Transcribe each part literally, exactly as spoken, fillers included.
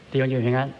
弟兄姐妹平安。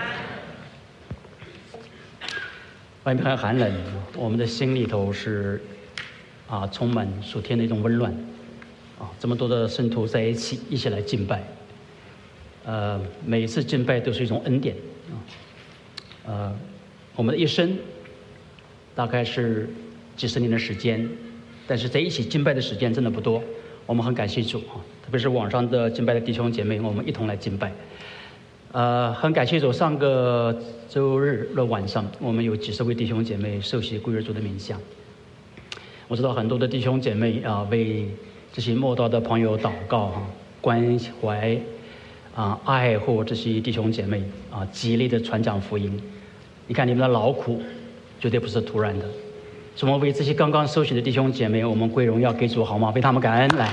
外面很寒冷，我们的心里头是啊充满属天的一种温暖啊，这么多的圣徒在一起，一起来敬拜。呃，每一次敬拜都是一种恩典啊。呃，我们的一生大概是几十年的时间，但是在一起敬拜的时间真的不多。我们很感谢主啊，特别是网上的敬拜的弟兄姐妹，我们一同来敬拜。呃，很感谢主，上个周日的晚上，我们有几十位弟兄姐妹受洗归入主的名下。我知道很多的弟兄姐妹啊，为这些慕道的朋友祷告哈、啊，关怀啊，爱护这些弟兄姐妹啊，极力的传讲福音。你看你们的劳苦，绝对不是突然的。所以我们为这些刚刚受洗的弟兄姐妹，我们归荣耀给主好吗？为他们感恩来。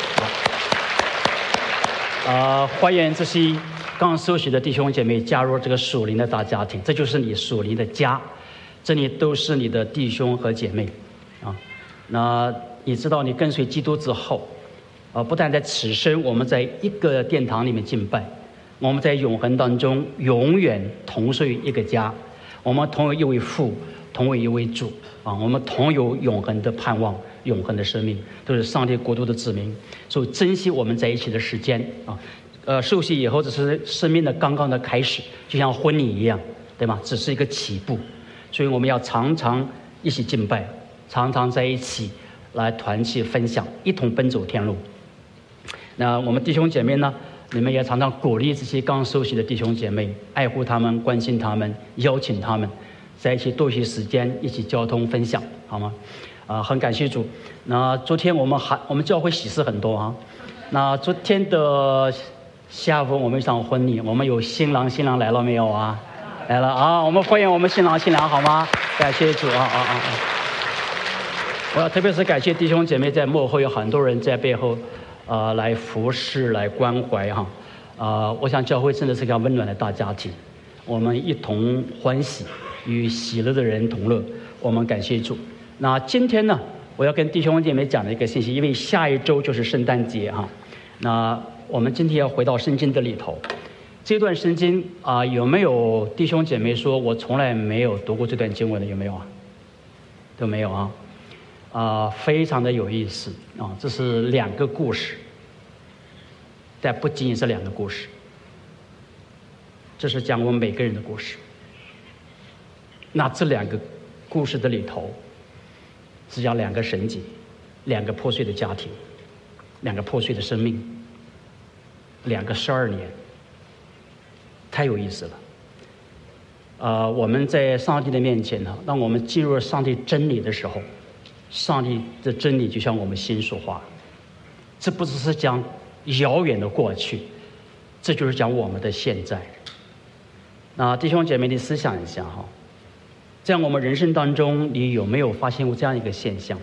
啊，欢迎这些刚受洗的弟兄姐妹加入这个属灵的大家庭，这就是你属灵的家，这里都是你的弟兄和姐妹啊。那你知道，你跟随基督之后，啊，不但在此生我们在一个殿堂里面敬拜，我们在永恒当中永远同属于一个家，我们同有一位父，同为一位主啊，我们同有永恒的盼望，永恒的生命，都是上帝国度的子民，所以珍惜我们在一起的时间啊。呃，受洗以后只是生命的刚刚的开始，就像婚礼一样，对吗？只是一个起步，所以我们要常常一起敬拜，常常在一起来团契分享，一同奔走天路。那我们弟兄姐妹呢，你们也常常鼓励这些刚受洗的弟兄姐妹，爱护他们，关心他们，邀请他们在一起多些时间，一起交通分享，好吗？啊、呃，很感谢主。那昨天我们还我们教会喜事很多啊。那昨天的下午我们一场婚礼，我们有新郎新郎来了没有啊？来了啊！我们欢迎我们新郎新娘好吗？感谢主啊啊啊啊！我要特别是感谢弟兄姐妹在幕后，有很多人在背后，呃，来服侍、来关怀哈。啊、呃，我想教会真的是个温暖的大家庭，我们一同欢喜，与喜乐的人同乐。我们感谢主。那今天呢，我要跟弟兄姐妹讲的一个信息，因为下一周就是圣诞节哈。那我们今天要回到圣经的里头，这段圣经啊、呃，有没有弟兄姐妹说我从来没有读过这段经文的？有没有啊？都没有啊？啊、呃，非常的有意思啊！这是两个故事，但不仅仅是两个故事，这是讲我们每个人的故事。那这两个故事的里头，是讲两个神迹，两个破碎的家庭，两个破碎的生命。两个十二年，太有意思了。呃，我们在上帝的面前呢，当我们进入了上帝真理的时候，上帝的真理就向我们心说话。这不只是讲遥远的过去，这就是讲我们的现在。那弟兄姐妹，你思想一下哈，在我们人生当中，你有没有发现过这样一个现象？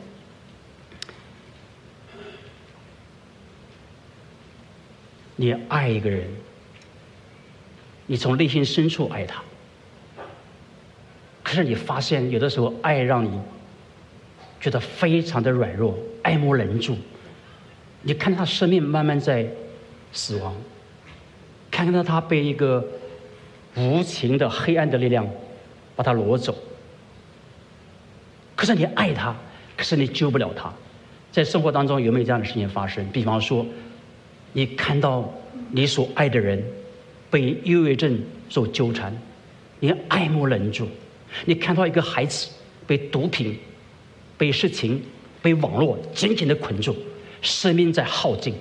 你爱一个人，你从内心深处爱他，可是你发现有的时候爱让你觉得非常的软弱，爱莫能助。你看到他生命慢慢在死亡，看到他被一个无情的黑暗的力量把他掳走，可是你爱他，可是你救不了他。在生活当中有没有这样的事情发生？比方说你看到你所爱的人被忧郁症所纠缠，你爱莫能助；你看到一个孩子被毒品、被事情、被网络紧紧的捆住，生命在耗尽，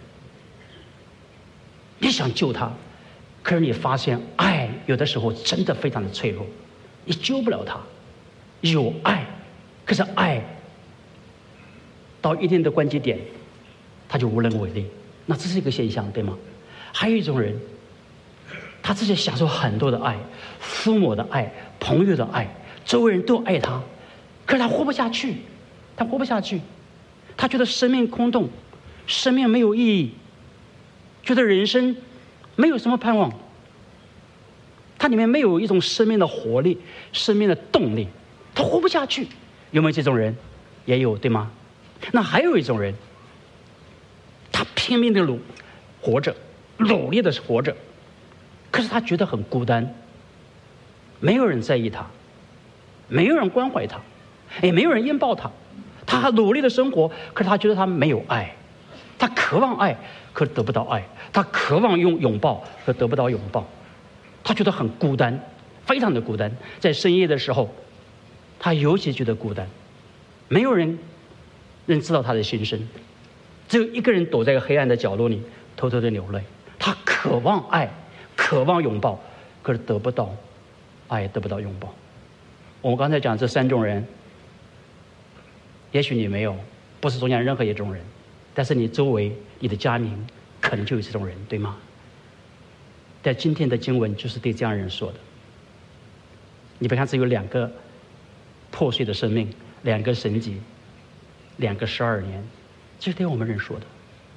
你想救他，可是你发现爱有的时候真的非常的脆弱，你救不了他。有爱，可是爱到一定的关节点，他就无能为力。那这是一个现象，对吗？还有一种人，他自己享受很多的爱，父母的爱，朋友的爱，周围人都爱他，可是他活不下去，他活不下去，他觉得生命空洞，生命没有意义，觉得人生没有什么盼望，他里面没有一种生命的活力，生命的动力，他活不下去。有没有这种人？也有，对吗？那还有一种人，他拼命的努活着，努力的活着， 可是他觉得很孤单，没有人在意他，没有人关怀他，也没有人拥抱他。他努力的生活，可是他觉得他没有爱。他渴望爱，可得不到爱；他渴望拥拥抱，可得不到拥抱。他觉得很孤单，非常的孤单。在深夜的时候，他尤其觉得孤单，没有人人知道他的心声，只有一个人躲在一个黑暗的角落里，偷偷的流泪。他渴望爱，渴望拥抱，可是得不到爱，得不到拥抱。我们刚才讲这三种人，也许你没有，不是中间任何一种人，但是你周围你的家庭可能就有这种人，对吗？在今天的经文就是对这样人说的。你别看只有两个破碎的生命，两个神迹，两个十二年，这是对我们人说的。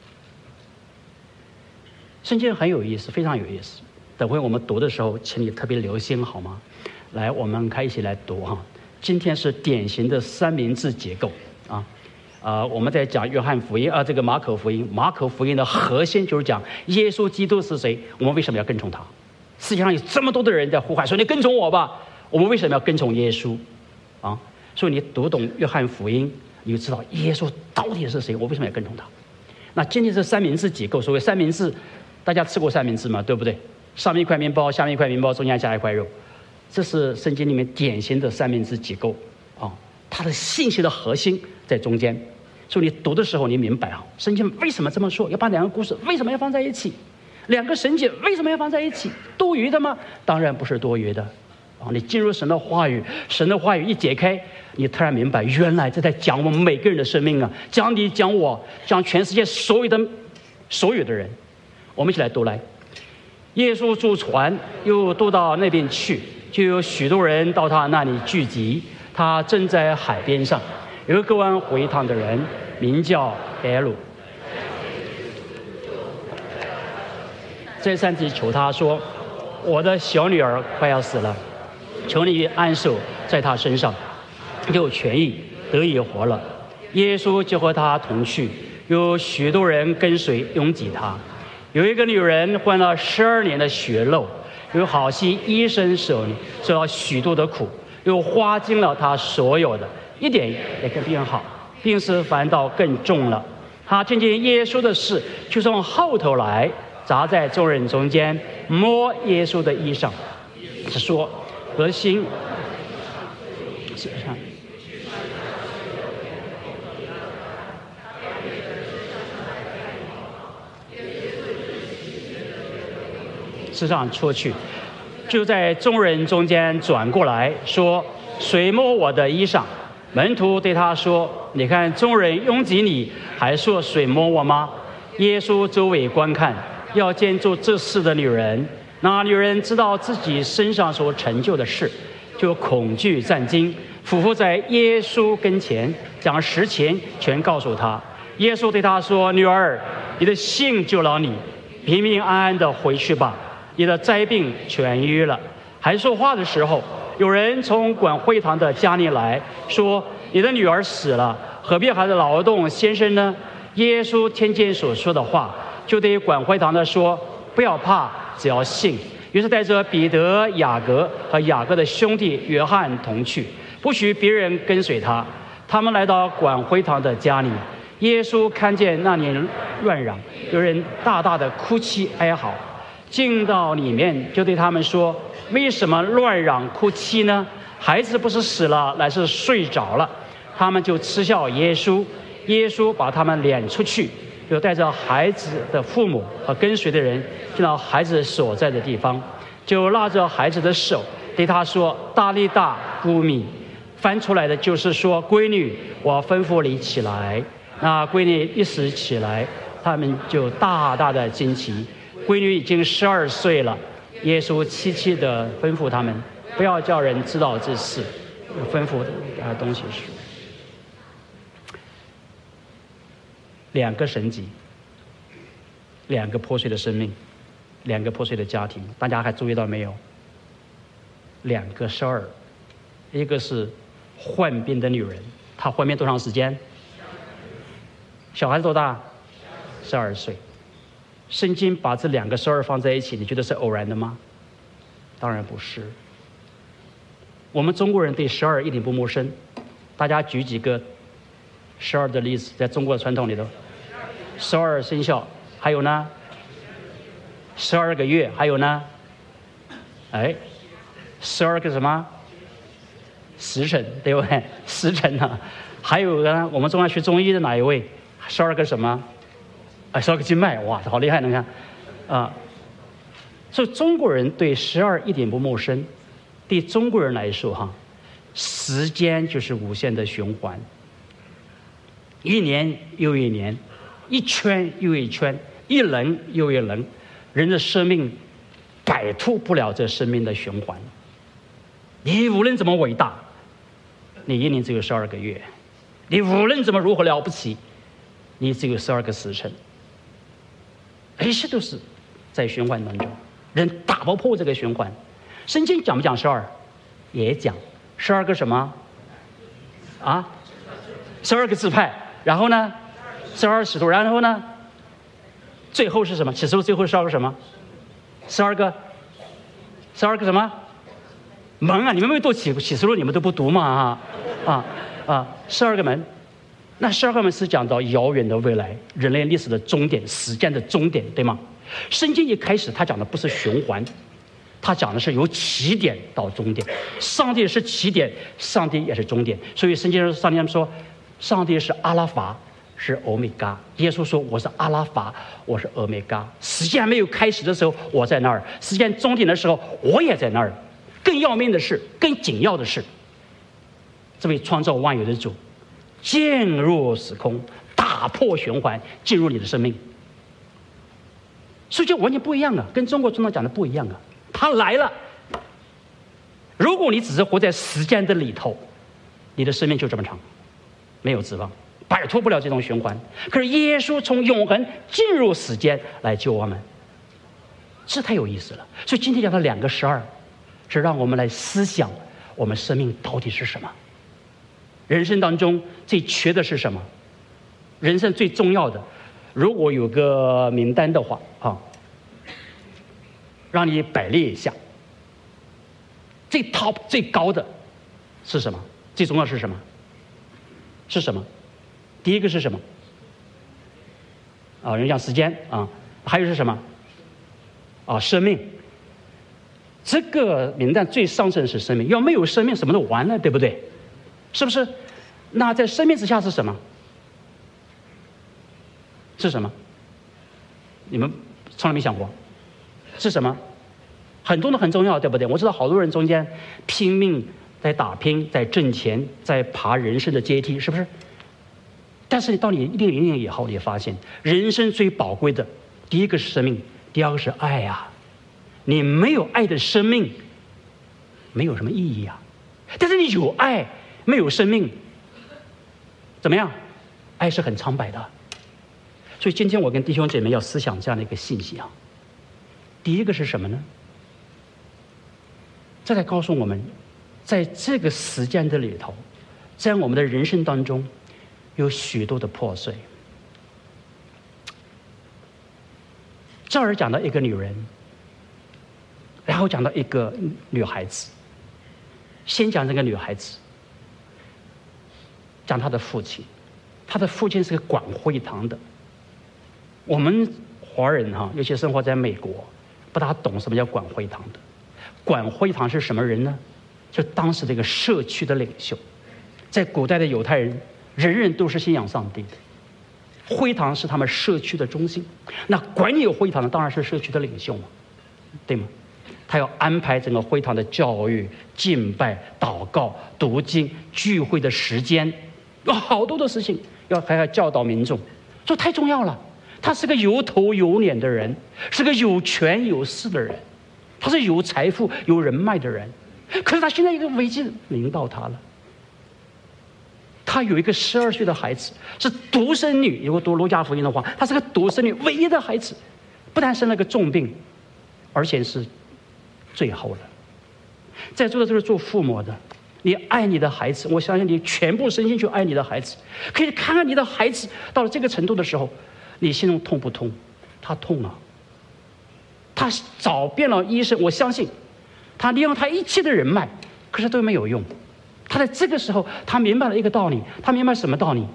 圣经很有意思，非常有意思。等会我们读的时候，请你特别留心好吗？来，我们开一起来读哈。今天是典型的三明治结构啊。呃，我们在讲约翰福音啊，这个马可福音，马可福音的核心就是讲耶稣基督是谁，我们为什么要跟从他？世界上有这么多的人在呼喊说你跟从我吧，我们为什么要跟从耶稣？啊，所以你读懂约翰福音，你就知道耶稣到底是谁，我为什么要跟从他？那今天是三明治结构，所谓三明治，大家吃过三明治吗？对不对？上面一块面包，下面一块面包，中间加一块肉，这是圣经里面典型的三明治结构啊。它的信息的核心在中间，所以你读的时候你明白啊，圣经为什么这么说，要把两个故事为什么要放在一起，两个神迹为什么要放在一起？多余的吗？当然不是多余的啊！你进入神的话语，神的话语一解开，你突然明白，原来这在讲我们每个人的生命啊，讲你，讲我，讲全世界所有的所有的人。我们一起来读来。耶稣坐船又渡到那边去，就有许多人到他那里聚集。他正在海边上，有个各安会堂的人，名叫耶路，再三地求他说：“我的小女儿快要死了，求你安守在她身上，就痊愈，得以活了。”耶稣就和他同去，有许多人跟随拥挤他。有一个女人患了十二年的血漏，有好些医生手里受到许多的苦，又花尽了他所有的，一点也跟病好，病势反倒更重了。他听见耶稣的事，就从后头来，砸在众人中间，摸耶稣的衣裳，是说：“核心。”身上出去，就在众人中间转过来说：“谁摸我的衣裳？”门徒对他说：“你看众人拥挤你，还说谁摸我吗？”耶稣周围观看，要见做这事的女人。那女人知道自己身上所成就的事，就恐惧战惊，俯伏在耶稣跟前，将实情全告诉他。耶稣对他说：“女儿，你的信救了你，平平安安的回去吧。你的灾病痊愈了。”还说话的时候，有人从管会堂的家里来说：“你的女儿死了，何必还在劳动先生呢？”耶稣听见所说的话，就对管会堂的说：“不要怕，只要信。”于是带着彼得、雅各和雅各的兄弟约翰同去，不许别人跟随他。他们来到管会堂的家里，耶稣看见那里乱嚷，有人大大的哭泣哀嚎，进到里面就对他们说：“为什么乱嚷哭泣呢？孩子不是死了，乃是睡着了。”他们就嗤笑耶稣。耶稣把他们撵出去，又带着孩子的父母和跟随的人进到孩子所在的地方，就拉着孩子的手对他说：“大利大姑米。”翻出来的就是说：“闺女，我吩咐你起来。”那闺女一时起来，他们就大大的惊奇。闺女已经十二岁了。耶稣凄凄地吩咐他们，不要叫人知道这事。吩咐的啊东西是两个神迹，两个破碎的生命，两个破碎的家庭。大家还注意到没有？两个事儿，一个是患病的女人，她患病多长时间？小孩子多大？十二岁。 圣经把这两个十二放在一起，你觉得是偶然的吗？当然不是。我们中国人对十二一点不陌生，大家举几个十二的例子，在中国的传统里头，十二生肖，还有呢，十二个月，还有呢，哎，十二个什么时辰，对不对？时辰呢？还有呢，我们中国学中医的哪一位？十二个什么？啊，十二个经脉，哇，好厉害！你看，啊，所以中国人对十二一点不陌生。对中国人来说，哈，时间就是无限的循环，一年又一年，一圈又一圈，一轮又一轮，人的生命摆脱不了这生命的循环。你无论怎么伟大，你一年只有十二个月；你无论怎么如何了不起，你只有十二个时辰。一切都是在循环当中，人打不破这个循环。圣经讲不讲十二？也讲十二个什么？啊，十二个支派。然后呢，十二使徒。然后呢，最后是什么？启示录最后十二个什么？十二个，十二个什么？门啊！你们没有读启启示录，你们都不读嘛啊啊啊！十二个门。那十二个门是讲到遥远的未来，人类历史的终点，时间的终点，对吗？圣经一开始他讲的不是循环。他讲的是由起点到终点，上帝是起点，上帝也是终点。所以圣经上帝说，上帝是阿拉法，是欧米伽。耶稣说：“我是阿拉法，我是欧米伽。时间还没有开始的时候，我在那儿；时间终点的时候，我也在那儿。更要命的是，更紧要的是，这位创造万有的主渐入时空，打破循环，进入你的生命。所以就完全不一样啊，跟中国传统讲的不一样啊。”他来了。如果你只是活在时间的里头，你的生命就这么长，没有指望，摆脱不了这种循环。可是耶稣从永恒进入时间来救我们，这太有意思了。所以今天讲的两个十二，是让我们来思想我们生命到底是什么，人生当中最缺的是什么，人生最重要的。如果有个名单的话啊。让你摆列一下，最 top 最高的是什么？最重要是什么？是什么？第一个是什么？啊，人讲时间啊，还有是什么？啊，生命。这个名单最上层是生命，要没有生命，什么都完了，对不对？是不是？那在生命之下是什么？是什么？你们从来没想过？是什么？很多都很重要，对不对？我知道好多人中间拼命在打拼，在挣钱，在爬人生的阶梯，是不是？但是到你一定年龄以后，你发现人生最宝贵的，第一个是生命，第二个是爱啊！你没有爱的生命，没有什么意义啊。但是你有爱，没有生命，怎么样？爱是很苍白的。所以今天我跟弟兄姐妹要思想这样的一个信息啊。第一个是什么呢？这来告诉我们，在这个时间的里头，在我们的人生当中，有许多的破碎。这儿讲到一个女人，然后讲到一个女孩子。先讲这个女孩子，讲她的父亲，她的父亲是个管会堂的。我们华人哈，尤其生活在美国，不大懂什么叫管会堂的。管会堂是什么人呢？就当时这个社区的领袖。在古代的犹太人，人人都是信仰上帝的，会堂是他们社区的中心。那管理会堂的当然是社区的领袖嘛，对吗？他要安排整个会堂的教育、敬拜、祷告、读经、聚会的时间，有好多的事情要还要教导民众，这太重要了。他是个有头有脸的人，是个有权有势的人，他是有财富有人脉的人。可是他现在一个危机临到他了。他有一个十二岁的孩子，是独生女。如果读路加福音的话，她是个独生女，唯一的孩子，不但生了个重病，而且是最后的。在座的都是做父母的，你爱你的孩子，我相信你全部身心去爱你的孩子。可以看看你的孩子到了这个程度的时候，你心中痛不痛？ 他痛啊，他找遍了医生，我相信他利用他一切的人脉，可是都没有用。他在这个时候，他明白了一个道理，他明白什么道理？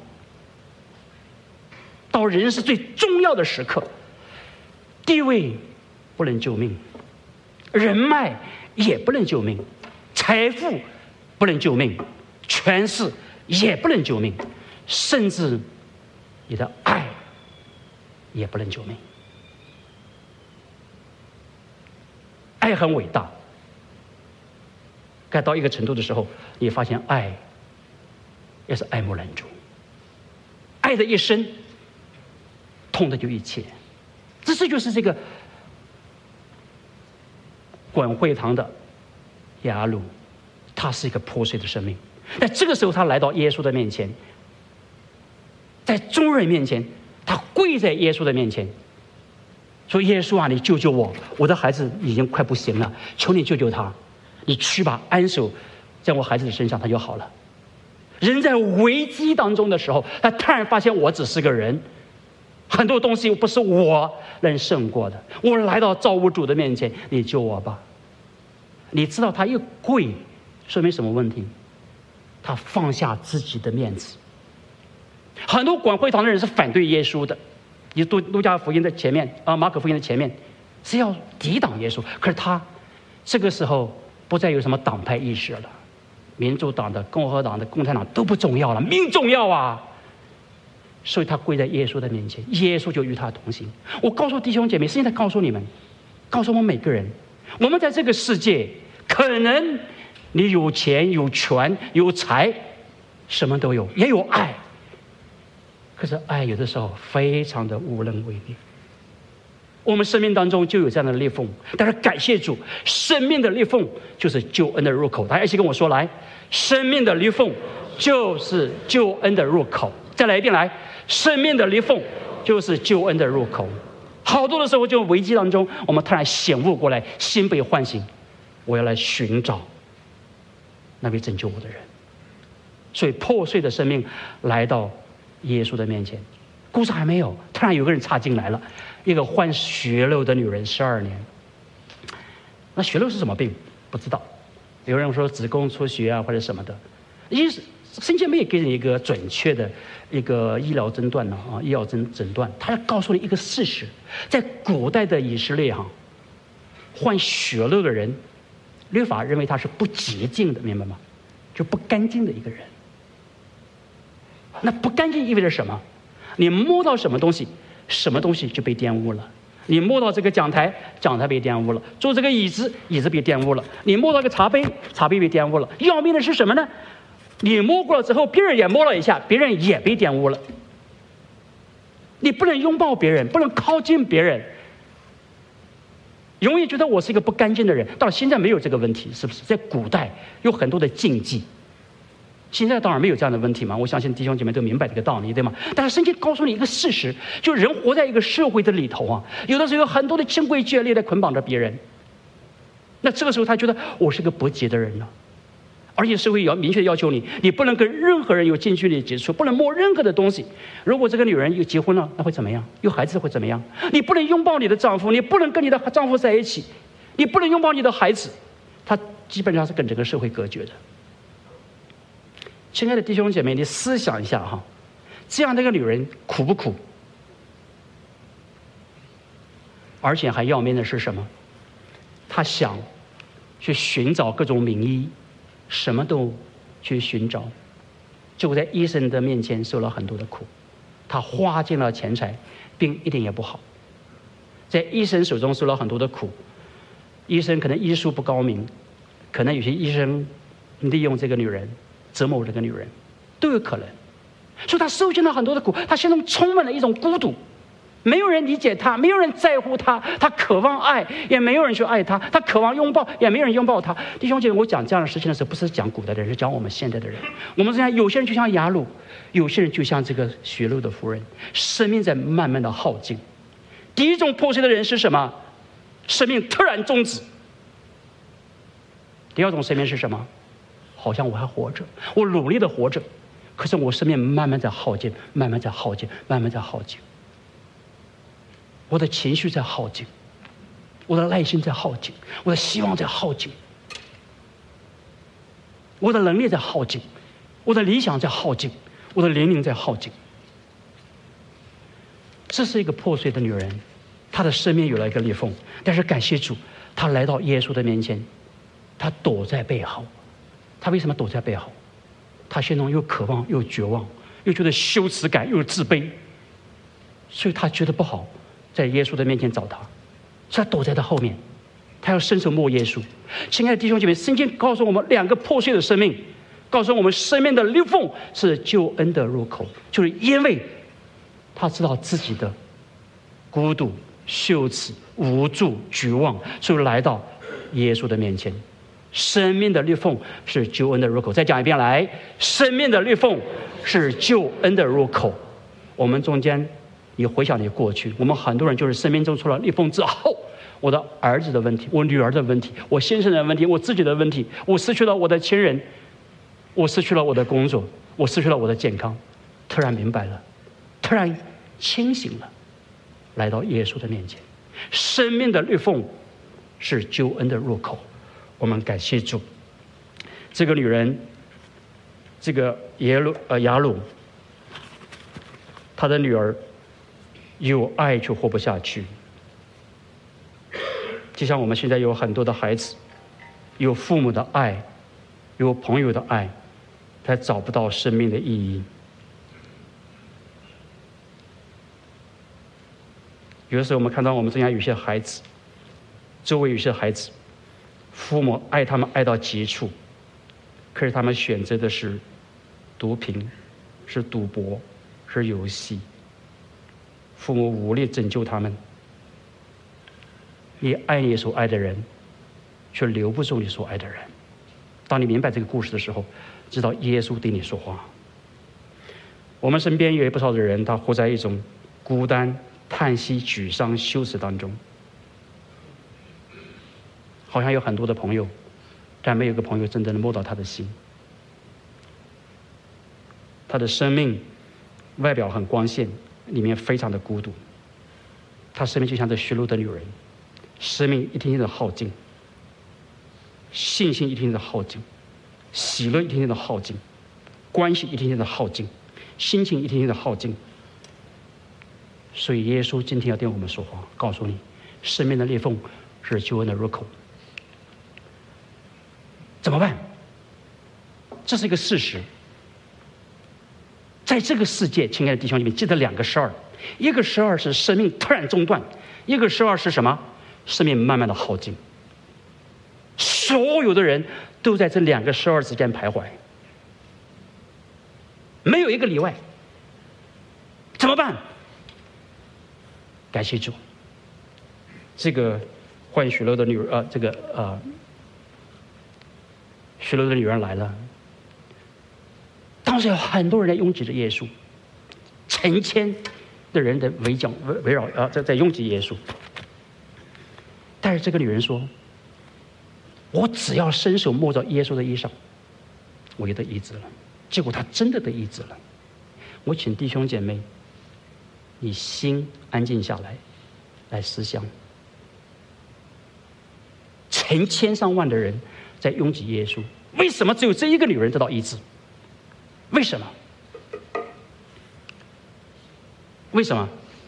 到人是最重要的时刻，地位不能救命，人脉也不能救命，财富不能救命，权势也不能救命，甚至你的爱也不能救命。爱很伟大，该到一个程度的时候，你发现爱也是爱莫能助。爱的一生，痛的就一切。这这就是这个管会堂的雅鲁，他是一个破碎的生命。在这个时候，他来到耶稣的面前，在众人面前，他跪在耶稣的面前，说：“耶稣啊，你救救我！我的孩子已经快不行了，求你救救他！你去吧，安守在我孩子的身上，他就好了。”人在危机当中的时候，他突然发现我只是个人，很多东西不是我能胜过的。我来到造物主的面前，你救我吧！你知道他一跪，说明什么问题？他放下自己的面子。很多管会堂的人是反对耶稣的，你读路加福音的前面啊，马可福音的前面是要抵挡耶稣。可是他这个时候不再有什么党派意识了，民主党的、共和党的、共产党都不重要了，命重要啊！所以他跪在耶稣的面前，耶稣就与他同行。我告诉弟兄姐妹，现在告诉你们，告诉我们每个人，我们在这个世界，可能你有钱、有权、有财，什么都有，也有爱。可是爱有的时候非常的无能为力。我们生命当中就有这样的裂缝，但是感谢主，生命的裂缝就是救恩的入口。大家一起跟我说来，生命的裂缝就是救恩的入口。再来一遍来，生命的裂缝就是救恩的入口。好多的时候就危机当中，我们突然醒悟过来，心被唤醒，我要来寻找那位拯救我的人。所以破碎的生命来到耶稣的面前，故事还没有，突然有个人插进来了，一个患血漏的女人十二年。那血漏是什么病？不知道，有人说子宫出血啊，或者什么的。因为圣经没有给你一个准确的一个医疗诊断呢啊，医疗诊诊断，他要告诉你一个事实，在古代的以色列哈，患血漏的人，律法认为他是不洁净的，明白吗？就不干净的一个人。那不干净意味着什么？你摸到什么东西，什么东西就被玷污了。你摸到这个讲台，讲台被玷污了；坐这个椅子，椅子被玷污了；你摸到一个茶杯，茶杯被玷污了。要命的是什么呢？你摸过了之后，别人也摸了一下，别人也被玷污了。你不能拥抱别人，不能靠近别人，容易觉得我是一个不干净的人。到现在没有这个问题，是不是？在古代有很多的禁忌。现在当然没有这样的问题嘛，我相信弟兄姐妹都明白这个道理，对吗？但是圣经告诉你一个事实，就人活在一个社会的里头啊，有的时候有很多的清规戒律在捆绑着别人。那这个时候他觉得我是个不洁的人了，而且社会也要明确要求你，你不能跟任何人有近距离接触，不能摸任何的东西。如果这个女人又结婚了，那会怎么样？有孩子会怎么样？你不能拥抱你的丈夫，你不能跟你的丈夫在一起，你不能拥抱你的孩子，他基本上是跟整个社会隔绝的。亲爱的弟兄姐妹，你思想一下哈，这样的一个女人苦不苦？而且还要命的是什么？她想去寻找各种名医，什么都去寻找，结果在医生的面前受了很多的苦。她花尽了钱财，病一点也不好，在医生手中受了很多的苦。医生可能医术不高明，可能有些医生利用这个女人折磨这个女人，都有可能。所以他受尽了很多的苦，他心中充满了一种孤独，没有人理解他，没有人在乎他，他渴望爱，也没有人去爱他，他渴望拥抱，也没有人拥抱他。弟兄姐妹，我讲这样的事情的时候，不是讲古代的人，是讲我们现在的人。我们这样，有些人就像雅鲁，有些人就像这个血漏的妇人，生命在慢慢的耗尽。第一种破碎的人是什么？生命突然终止。第二种生命是什么？好像我还活着，我努力的活着，可是我生命慢慢在耗尽，慢慢在耗尽，慢慢在耗尽。 我的情绪在耗尽，我的耐心在耗尽，我的希望在耗尽，我的能力在耗尽，我的理想在耗尽，我的年龄在耗尽。这是一个破碎的女人，她的生命有了一个裂缝，但是感谢主，她来到耶稣的面前，她躲在背后。她为什么躲在背后？她心中又渴望又绝望，又觉得羞耻感，又自卑，所以她觉得不好在耶稣的面前找他，所以他躲在他后面，他要伸手摸耶稣。亲爱的弟兄姐妹，圣经告诉我们两个破碎的生命，告诉我们生命的裂缝是救恩的入口，就是因为他知道自己的孤独、羞耻、无助、绝望，所以来到耶稣的面前。生命的裂缝是救恩的入口。再讲一遍来，生命的裂缝是救恩的入口。我们中间，你回想你过去，我们很多人就是生命中出了裂缝之后，我的儿子的问题，我女儿的问题，我先生的问题，我自己的问题，我失去了我的亲人，我失去了我的工作，我失去了我的健康，突然明白了，突然清醒了，来到耶稣的面前。生命的裂缝是救恩的入口。我们感谢主。这个女人，这个耶路呃雅鲁，她的女儿有爱却活不下去，就像我们现在有很多的孩子，有父母的爱，有朋友的爱，他找不到生命的意义。有的时候我们看到我们中间有些孩子，周围有些孩子，父母爱他们爱到极处，可是他们选择的是毒品，是赌博，是游戏。父母无力拯救他们，你爱你所爱的人，却留不住你所爱的人。当你明白这个故事的时候，知道耶稣对你说话。我们身边有不少的人，他活在一种孤单、叹息、沮丧、羞耻当中，好像有很多的朋友，但没有一个朋友真正的摸到他的心。他的生命外表很光鲜，里面非常的孤独。他生命就像这虚弱的女人，生命一天天的耗尽，信心一天天的耗尽，喜乐一天天的耗尽，关系一天天的耗尽，心情一天天的耗尽。所以耶稣今天要对我们说话，告诉你，生命的裂缝是救恩的入口。怎么办？这是一个事实。在这个世界，亲爱的弟兄姐妹，记得两个十二，一个十二是生命突然中断，一个十二是什么？生命慢慢的耗尽。所有的人都在这两个十二之间徘徊，没有一个例外。怎么办？感谢主，这个患血漏的女儿，呃，这个呃，血漏的女人来了。当时有很多人在拥挤着耶稣，成千的人在围剿围围绕啊，在在拥挤耶稣。但是这个女人说：“我只要伸手摸着耶稣的衣裳，我就得医治了。”结果她真的得医治了。我请弟兄姐妹，你心安静下来，来思想。成千上万的人在拥挤耶稣，为什么只有这一个女人得到医治？为什么？为什么？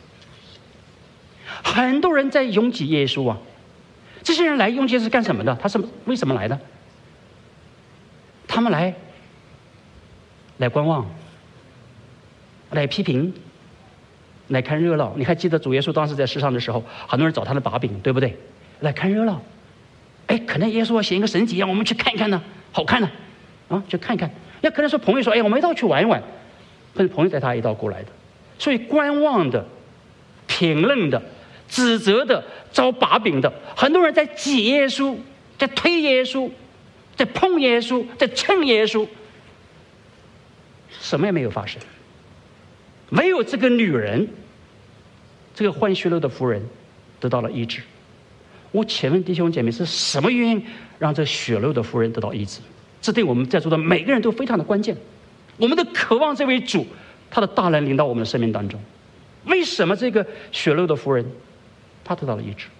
很多人在拥挤耶稣啊！这些人来拥挤是干什么的？他是为什么来的？他们来来观望，来批评，来看热闹。你还记得主耶稣当时在世上的时候，很多人找他的把柄，对不对？来看热闹。哎，可能耶稣要显一个神迹，让我们去看一看呢，好看呢，啊，去看一看。那可能说朋友说，哎，我们一道去玩一玩，或者朋友带他一道过来的。所以观望的、评论的、指责的、找把柄的，很多人在挤耶稣，在推耶稣，在碰耶稣，在蹭耶稣，什么也没有发生。唯有这个女人，这个患血漏的妇人得到了医治。我请问弟兄姐妹，是什么原因让这血漏的妇人得到医治？这对我们在座的每个人都非常的关键。我们都渴望这位主他的大能临到我们的生命当中。为什么这个血漏的妇人他得到了医治。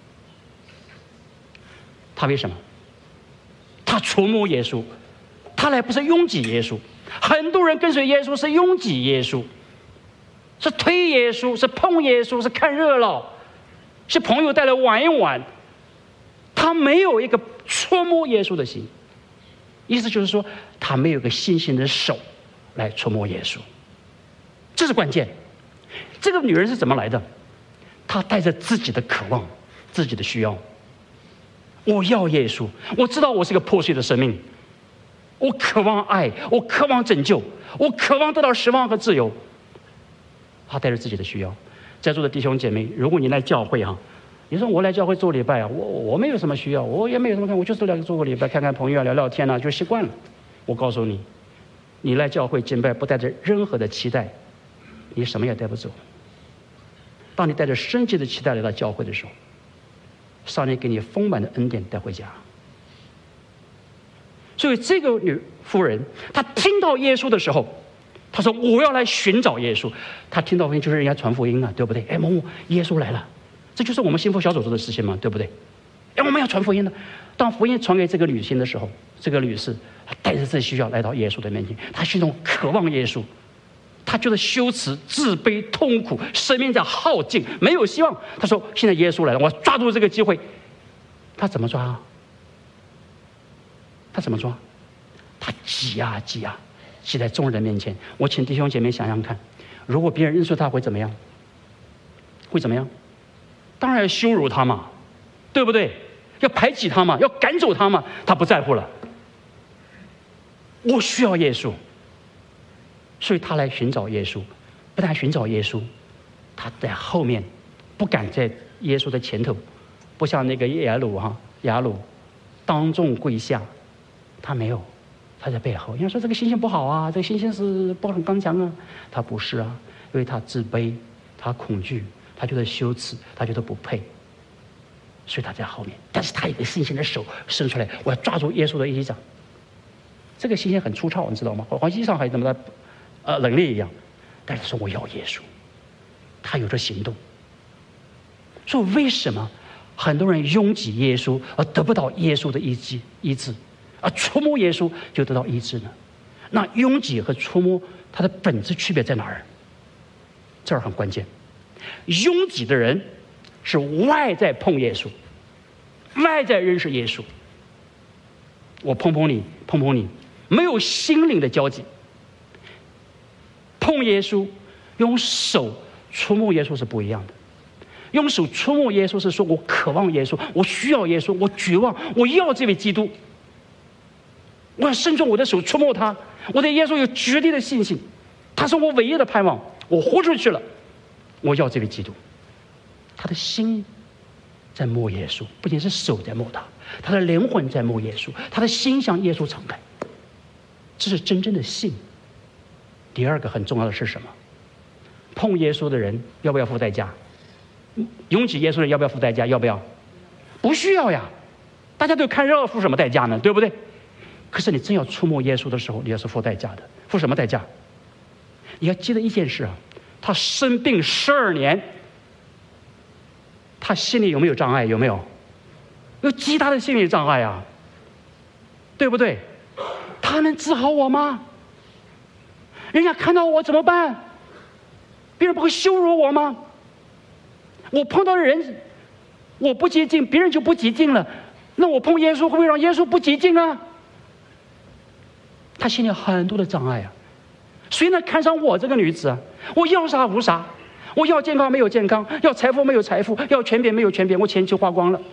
他为什么？他触摸耶稣，他来不是拥挤耶稣。很多人跟随耶稣是拥挤耶稣，是推耶稣，是碰耶稣，是看热闹，是朋友带来玩一玩。他没有一个触摸耶稣的心，意思就是说，他没有一个信心的手来触摸耶稣，这是关键。这个女人是怎么来的？她带着自己的渴望，自己的需要。我要耶稣，我知道我是个破碎的生命，我渴望爱，我渴望拯救，我渴望得到释放和自由。她带着自己的需要。在座的弟兄姐妹，如果你来教会哈，你说我来教会做礼拜啊，我我没有什么需要，我也没有什么看，我就是来做个礼拜，看看朋友啊，聊聊天啊，就习惯了。我告诉你，你来教会敬拜不带着任何的期待，你什么也带不走。当你带着深切的期待来到教会的时候，上帝给你丰满的恩典带回家。所以这个女妇人，她听到耶稣的时候，她说我要来寻找耶稣。她听到福音就是人家传福音啊，对不对？哎，某某耶稣来了，这就是我们幸福小组做的事情嘛，对不对？哎，我们要传福音的。当福音传给这个女性的时候，这个女士她带着自己需要来到耶稣的面前，她心中渴望耶稣，她觉得羞耻、自卑、痛苦，生命在耗尽，没有希望。她说：“现在耶稣来了，我抓住这个机会。”她怎么抓啊？她怎么抓？她挤啊挤啊，挤在众人面前。我请弟兄姐妹想想看，如果别人认出她会怎么样？会怎么样？当然要羞辱她嘛，对不对？要排挤她嘛，要赶走她嘛。她不在乎了。我需要耶稣。所以他来寻找耶稣，不但寻找耶稣，他在后面，不敢在耶稣的前头，不像那个雅鲁哈雅鲁，当众跪下，他没有，他在背后。人家说这个信心不好啊，这个信心是不很刚强啊，他不是啊，因为他自卑，他恐惧，他觉得羞耻，他觉得不配，所以他在后面。但是他有个信心的手伸出来，我要抓住耶稣的衣裳。这个信心很粗糙，你知道吗？好像衣裳还怎么的？呃，能力一样，但是说我要耶稣，他有着行动。所以为什么很多人拥挤耶稣而得不到耶稣的医治医治，而触摸耶稣就得到医治呢？那拥挤和触摸它的本质区别在哪儿？这儿很关键。拥挤的人是外在碰耶稣，外在认识耶稣，我碰碰你，碰碰你，没有心灵的交集。碰耶稣，用手触摸耶稣是不一样的。用手触摸耶稣是说我渴望耶稣，我需要耶稣，我绝望，我要这位基督。我要伸出我的手触摸他，我对耶稣有绝对的信心，他是我唯一的盼望，我豁出去了，我要这位基督。他的心在摸耶稣，不仅是手在摸他，他的灵魂在摸耶稣，他的心向耶稣敞开，这是真正的信。第二个很重要的是什么？碰耶稣的人要不要付代价？拥挤耶稣的人要不要付代价？要不要？不需要呀，大家都看热闹，付什么代价呢？对不对？可是你真要触摸耶稣的时候，你要是付代价的。付什么代价？你要记得一件事啊，他生病十二年，他心里有没有障碍？有没有？有极大的心理障碍啊，对不对？他能治好我吗？人家看到我怎么办？别人不会羞辱我吗？我碰到的人，我不洁净，别人就不洁净了。那我碰耶稣会不会让耶稣不洁净啊？他心里有很多的障碍啊。谁能看上我这个女子啊？我要啥无啥，我要健康没有健康，要财富没有财富，要权柄没有权柄，我钱就花光了。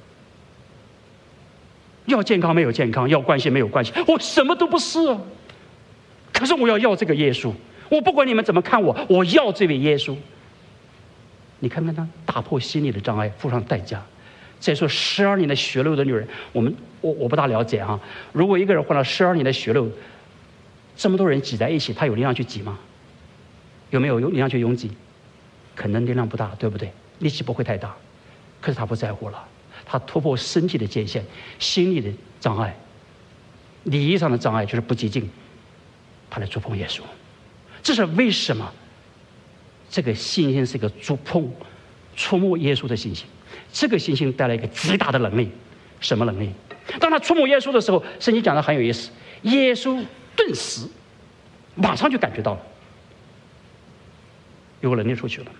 要健康没有健康，要关系没有关系，我什么都不是啊。可是我要要这个耶稣，我不管你们怎么看我，我要这位耶稣。你看看他打破心理的障碍，付上代价。再说十二年的血漏的女人，我们我我不大了解啊。如果一个人患了十二年的血漏，这么多人挤在一起，他有力量去挤吗？有没有有力量去拥挤？可能力量不大，对不对？力气不会太大。可是他不在乎了，他突破身体的界限，心理的障碍，礼仪上的障碍就是不洁净。他来触碰耶稣，这是为什么？这个信心是一个触碰、触摸耶稣的信心。 这个信心带来一个极大的能力，什么能力？当他触摸耶稣的时候，圣经讲的很有意思，耶稣顿时马上就感觉到了，有能力出去了。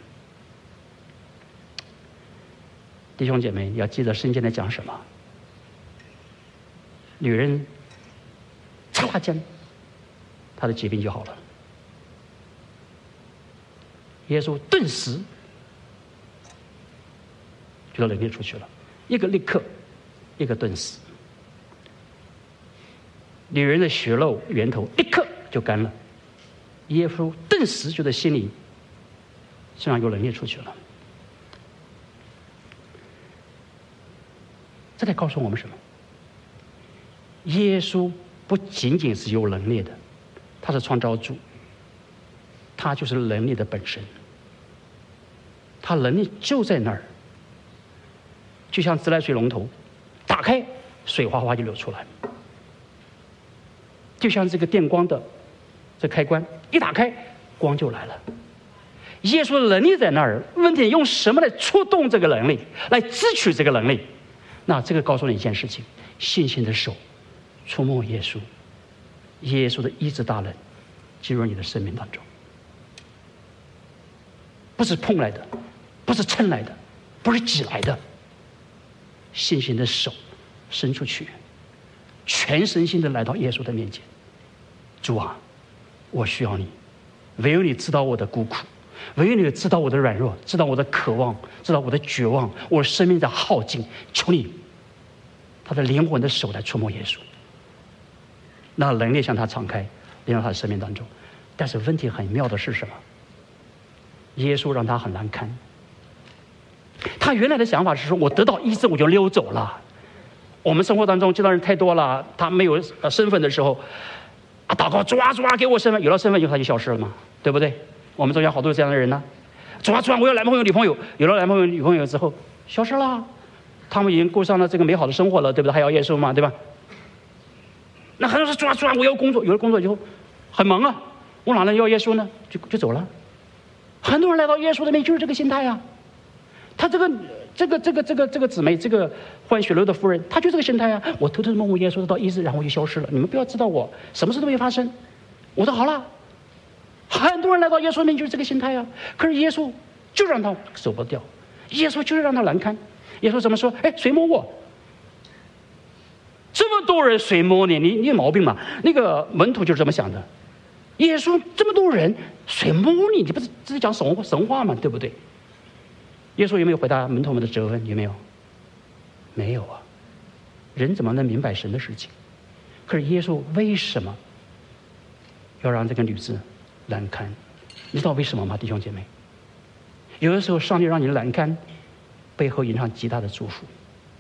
弟兄姐妹，你要记得圣经在讲什么。女人擦啦间，她的疾病就好了。耶稣顿时就能力出去了，一个立刻，一个顿时。女人的血肉源头立刻就干了，耶稣顿时就在心里身上有能力出去了。这在告诉我们什么？耶稣不仅仅是有能力的，他是创造主，他就是能力的本身，他能力就在那儿，就像自来水龙头打开，水哗哗就流出来，就像这个电光的这开关一打开，光就来了。耶稣的能力在那儿，问题用什么来触动这个能力，来支取这个能力？那这个告诉你一件事情，信心的手触摸耶稣，耶稣的医治大能进入你的生命当中，不是碰来的，不是蹭来的，不是挤来的，信心的手伸出去，全身心的来到耶稣的面前。主啊，我需要你，唯有你知道我的孤苦，唯有你知道我的软弱，知道我的渴望，知道我的绝望，我生命在耗尽，求你他的灵魂的手来触摸耶稣，那能力向他敞开，临到他的生命当中。但是问题很妙的是什么？耶稣让他很难堪。他原来的想法是说，我得到医治我就溜走了。我们生活当中见到人太多了，他没有身份的时候啊，祷告主啊主啊给我身份，有了身份以后他就消失了嘛，对不对？我们中间好多这样的人呢，主啊主啊我有男朋友女朋友，有了男朋友女朋友之后消失了，他们已经过上了这个美好的生活了，对不对？还要耶稣嘛，对吧？那很多人说主啊主啊我要工作，有了工作以后很忙啊，我哪能要耶稣呢？就就走了。很多人来到耶稣的面就是这个心态啊。他这个这个这个这个这个姊妹，这个患血瘤的妇人，她就这个心态啊。我偷偷摸摸耶稣得到医治，然后我就消失了。你们不要知道我，什么事都没发生，我都好了。很多人来到耶稣面就是这个心态啊。可是耶稣就让他走不掉，耶稣就是让他难堪。耶稣怎么说？哎，谁摸我？这么多人谁摸你？你你有毛病嘛？那个门徒就是这么想的。耶稣这么多人谁摸你？你不是这是讲神神话嘛，对不对？耶稣有没有回答门徒们的责问？有没有？没有啊。人怎么能明白神的事情？可是耶稣为什么要让这个女子难堪？你知道为什么吗，弟兄姐妹？有的时候上帝让你难堪，背后隐藏极大的祝福。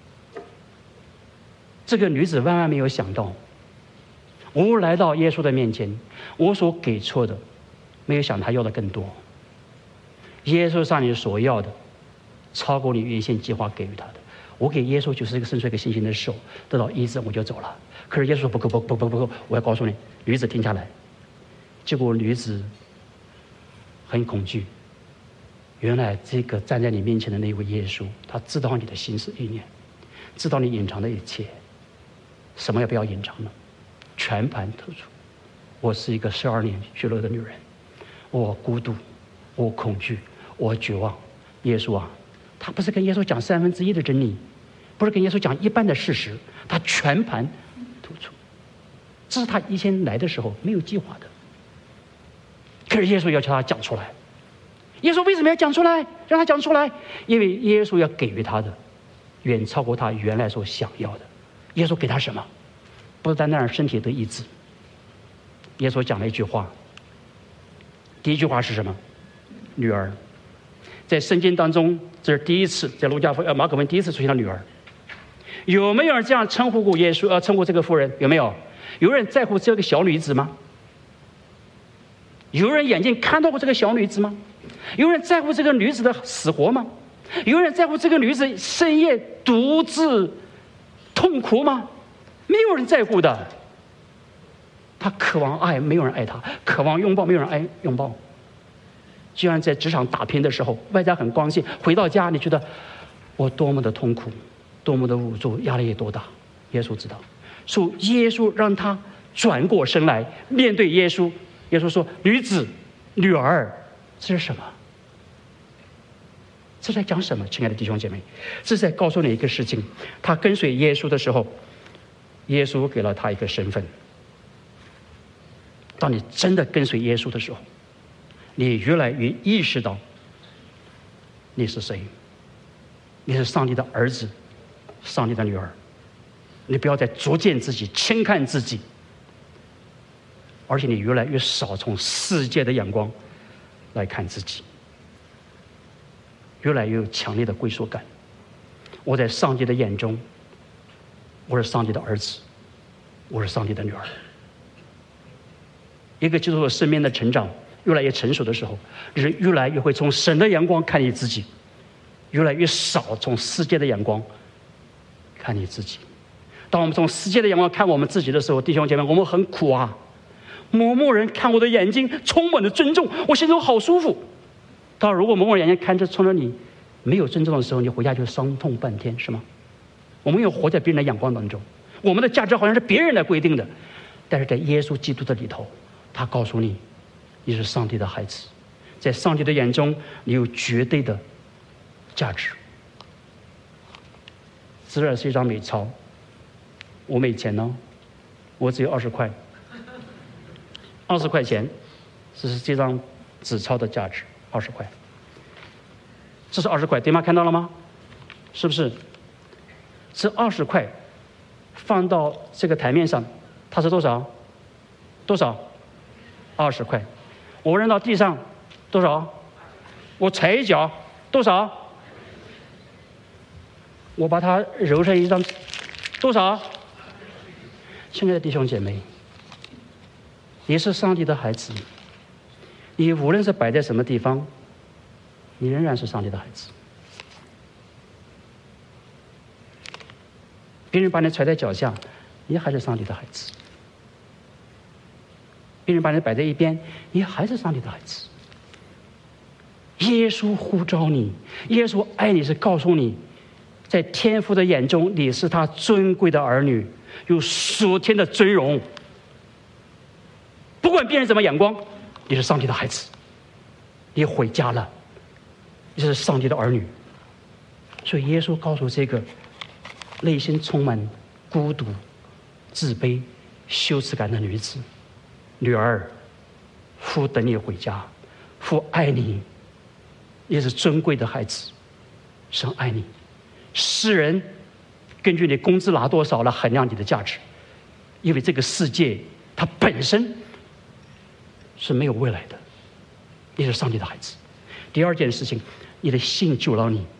这个女子万万没有想到，我来到耶稣的面前，我所给错的，没有想他要的更多。耶稣让你所要的超过你原先计划给予他的。我给耶稣就是一个伸出一个信心的手，得到医治我就走了。可是耶稣说不够不不不不够，我要告诉你，女子停下来。结果女子很恐惧，原来这个站在你面前的那位耶稣，他知道你的心思意念，知道你隐藏的一切，什么也不要隐藏了，全盘托出。我是一个十二年血肉的女人，我孤独，我恐惧，我绝望。耶稣啊，他不是跟耶稣讲三分之一的真理，不是跟耶稣讲一半的事实，他全盘托出。这是他以前来的时候没有计划的，可是耶稣要求他讲出来。耶稣为什么要讲出来？让他讲出来，因为耶稣要给予他的远超过他原来所想要的。耶稣给他什么？不是单单让身体得医治。耶稣讲了一句话，第一句话是什么？女儿。在圣经当中，这是第一次，在路加福呃马可福音第一次出现了女儿。有没有人这样称呼过耶稣？呃，称呼这个妇人？有没有？有人在乎这个小女子吗？有人眼睛看到过这个小女子吗？有人在乎这个女子的死活吗？有人在乎这个女子深夜独自痛苦吗？没有人在乎的。她渴望爱，没有人爱她；渴望拥抱，没有人爱拥抱。就像在职场打拼的时候，外在很光鲜，回到家你觉得我多么的痛苦，多么的无助，压力有多大，耶稣知道。所以耶稣让他转过身来面对耶稣。耶稣说：“女子，女儿，这是什么？这是在讲什么？亲爱的弟兄姐妹，这是在告诉你一个事情。他跟随耶稣的时候，耶稣给了他一个身份。当你真的跟随耶稣的时候，你越来越意识到你是谁。你是上帝的儿子，上帝的女儿。你不要再逐渐自己轻看自己，而且你越来越少从世界的眼光来看自己，越来越有强烈的归属感。我在上帝的眼中，我是上帝的儿子，我是上帝的女儿。一个基督徒生命的成长越来越成熟的时候，人越来越会从神的眼光看你自己，越来越少从世界的眼光看你自己。当我们从世界的眼光看我们自己的时候，弟兄姐妹，我们很苦啊。某某人看我的眼睛充满了尊重，我心中好舒服。当如果某某人眼睛看着冲着你没有尊重的时候，你回家就伤痛半天，是吗？我们又活在别人的眼光当中，我们的价值好像是别人来规定的。但是在耶稣基督的里头，他告诉你，你是上帝的孩子，在上帝的眼中，你有绝对的价值。自然是一张美钞，我没钱呢，我只有二十块。二十块钱，这是这张纸钞的价值，二十块。这是二十块，对吗？看到了吗？是不是？这二十块放到这个台面上，它是多少？多少？二十块。我扔到地上，多少？我踩一脚，多少？我把它揉成一张，多少？亲爱的弟兄姐妹，你是上帝的孩子，你无论是摆在什么地方，你仍然是上帝的孩子。别人把你踩在脚下，你还是上帝的孩子；别人把你摆在一边，你还是上帝的孩子。耶稣呼召你，耶稣爱你，是告诉你，在天父的眼中，你是他尊贵的儿女，有属天的尊荣。不管别人怎么眼光，你是上帝的孩子，你回家了，你是上帝的儿女。所以耶稣告诉这个内心充满孤独、自卑、羞耻感的女子：女儿，父等你回家，父爱你，也是尊贵的孩子，神爱你。世人根据你工资拿多少来衡量你的价值，因为这个世界它本身是没有未来的。你是上帝的孩子。第二件事情，你的信救了你，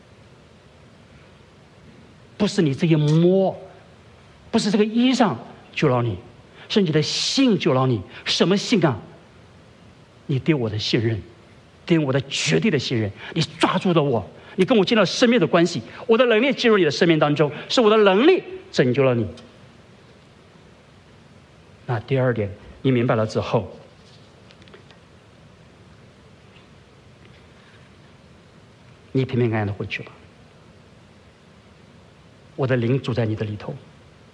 不是你这一摸，不是这个衣裳救了你，是你的信救了你。什么信啊？你对我的信任，对我的绝对的信任，你抓住了我，你跟我建立了生命的关系，我的能力进入你的生命当中，是我的能力拯救了你。那第二点，你明白了之后，你平平安安的回去了。我的灵住在你的里头，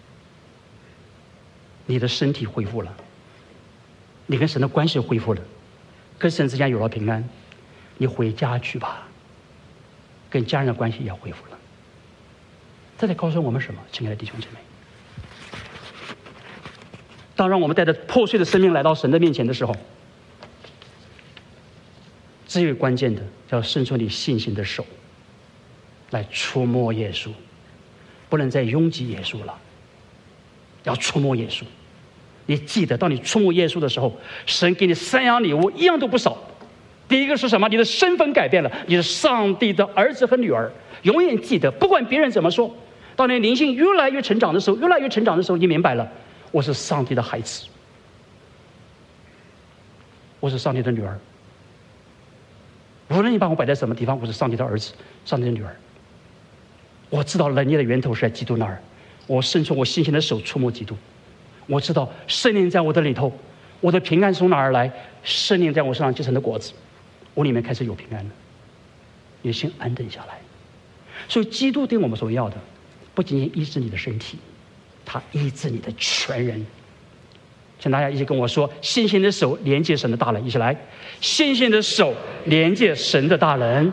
你的身体恢复了，你跟神的关系恢复了，跟神之间有了平安。你回家去吧，跟家人的关系也恢复了。这在告诉我们什么，亲爱的弟兄姐妹？当然，我们带着破碎的生命来到神的面前的时候，最为关键的要伸出你信心的手，来触摸耶稣，不能再拥挤耶稣了，要触摸耶稣。你记得，当你触摸耶稣的时候，神给你三样礼物，一样都不少。第一个是什么？你的身份改变了，你是上帝的儿子和女儿。永远记得，不管别人怎么说，当你灵性越来越成长的时候，越来越成长的时候，你明白了，我是上帝的孩子，我是上帝的女儿。无论你把我摆在什么地方，我是上帝的儿子，上帝的女儿。我知道能力的源头是在基督那儿，我伸出我信心的手触摸基督。我知道圣灵在我的里头，我的平安从哪儿来？圣灵在我身上结成的果子，我里面开始有平安了。你心安顿下来。 所以基督对我们所要的，不仅仅医治你的身体，他医治你的全人。请大家一起跟我说：信心的手连接神的大能。一起来，信心的手连接神的大能。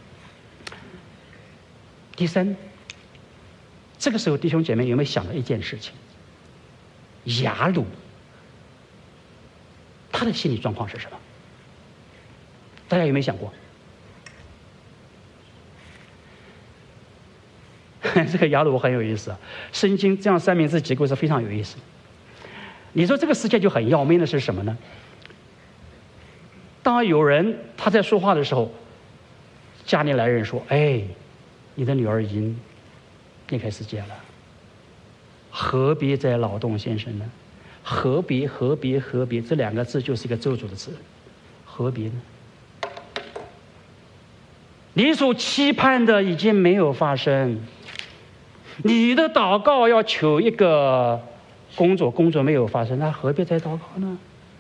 第三，这个时候弟兄姐妹有没有想到一件事情？雅鲁他的心理状况是什么？大家有没有想过？这个雅鲁很有意思啊，圣经这样三明治结构是非常有意思。你说这个世界就很要命的是什么呢？当有人他在说话的时候，家里来人说：“哎，你的女儿已经离开世界了，何必再劳动先生呢？何必何必何必？这两个字就是一个咒诅的字，何必呢？你所期盼的已经没有发生，你的祷告要求一个工作，工作没有发生，那何必再祷告呢？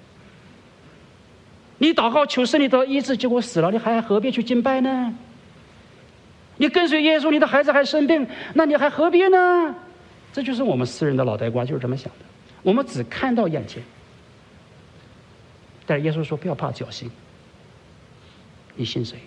你祷告求神，你得医治，结果死了，你还何必去敬拜呢？你跟随耶稣，你的孩子还生病，那你还何必呢？这就是我们世人的脑袋瓜，就是这么想的。我们只看到眼前，但是耶稣说：“不要怕侥幸，你信谁？”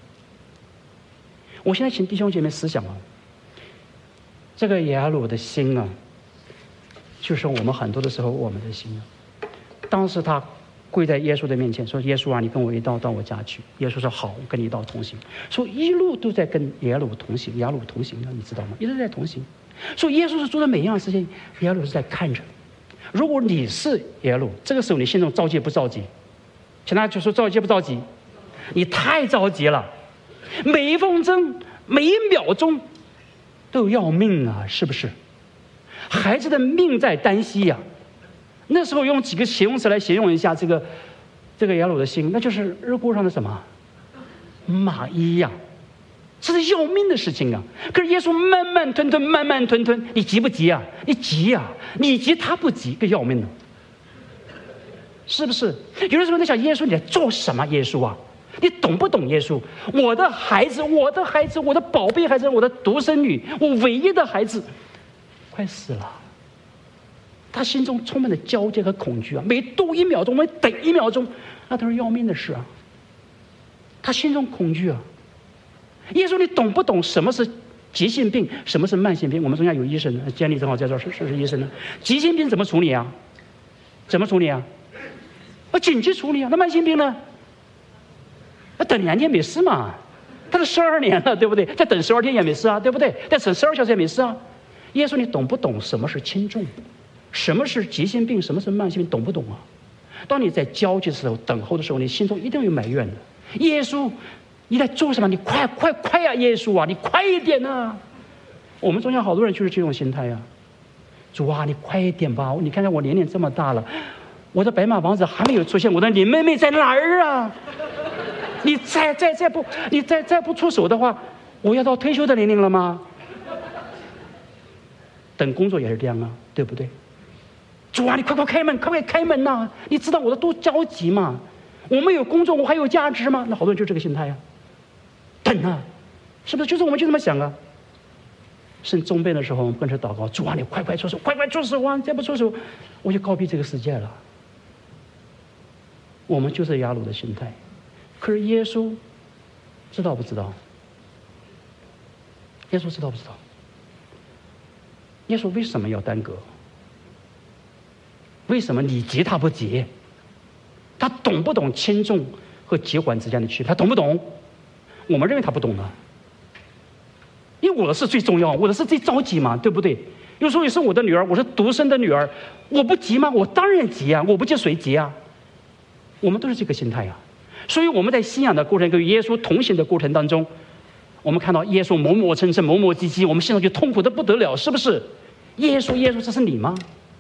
我现在请弟兄姐妹思想啊，这个雅鲁的心啊，就是我们很多的时候我们的心啊。当时他跪在耶稣的面前说：“耶稣啊，你跟我一道到我家去。”耶稣说：“好，我跟你一道同行。”说一路都在跟雅鲁同行，雅鲁同行啊，你知道吗？一直在同行。所以耶稣是做的每一样事情，雅鲁是在看着。如果你是雅鲁，这个时候你心中着急不着急？请大家就说着急不着急？你太着急了，每一分钟、每一秒钟都要命啊，是不是？孩子的命在旦夕呀。那时候用几个形容词来形容一下这个这个雅鲁的心，那就是日光上的什么马衣呀，这是要命的事情啊！可是耶稣慢慢吞吞，慢慢吞吞，你急不急啊？你急啊！你急他不急，更要命了，是不是？有的时候在想，耶稣你在做什么？耶稣啊，你懂不懂耶稣？我的孩子，我的孩子，我的宝贝孩子，我的独生女，我唯一的孩子，快死了。他心中充满了焦急和恐惧啊！每多一秒钟，每等一秒钟，那都是要命的事啊！他心中恐惧啊！耶稣，你懂不懂什么是急性病，什么是慢性病？我们中间有医生，监理正好在这儿，是是是医生呢。急性病怎么处理啊？怎么处理啊？啊，紧急处理啊！那慢性病呢？那等两天没事嘛？他都十二年了，对不对？再等十二天也没事啊，对不对？再等十二小时也没事啊！耶稣，你懂不懂什么是轻重？什么是急性病，什么是慢性病，懂不懂啊？当你在焦急的时候、等候的时候，你心中一定有埋怨的。耶稣，你在做什么？你快快快呀、啊！耶稣啊，你快一点啊！我们中间好多人就是这种心态呀、啊。主啊，你快一点吧！你看看我年龄这么大了，我的白马王子还没有出现，我的林妹妹在哪儿啊？你再再再不，你再再不出手的话，我要到退休的年龄了吗？等工作也是这样啊，对不对？主啊，你快快开门，快快开门呐、啊！你知道我的多着急吗？我没有工作，我还有价值吗？那好多人就这个心态呀、啊，等啊，是不是？就是我们就这么想啊。剩中辈的时候，我们跟着祷告，主啊，你快快出手，快快出手啊！再不出手，我就告别这个世界了。我们就是雅鲁的心态，可是耶稣知道不知道？耶稣知道不知道？耶稣为什么要耽搁？为什么你急他不急？他懂不懂轻重和急缓之间的区别？他懂不懂？我们认为他不懂啊，因为我的是最重要，我的是最着急嘛，对不对？有时候也是我的女儿，我是独生的女儿，我不急吗？我当然急啊，我不急谁急啊？我们都是这个心态啊。所以我们在信仰的过程跟耶稣同行的过程当中，我们看到耶稣磨磨蹭蹭、磨磨唧唧，我们心中就痛苦的不得了，是不是？耶稣，耶稣，这是你吗？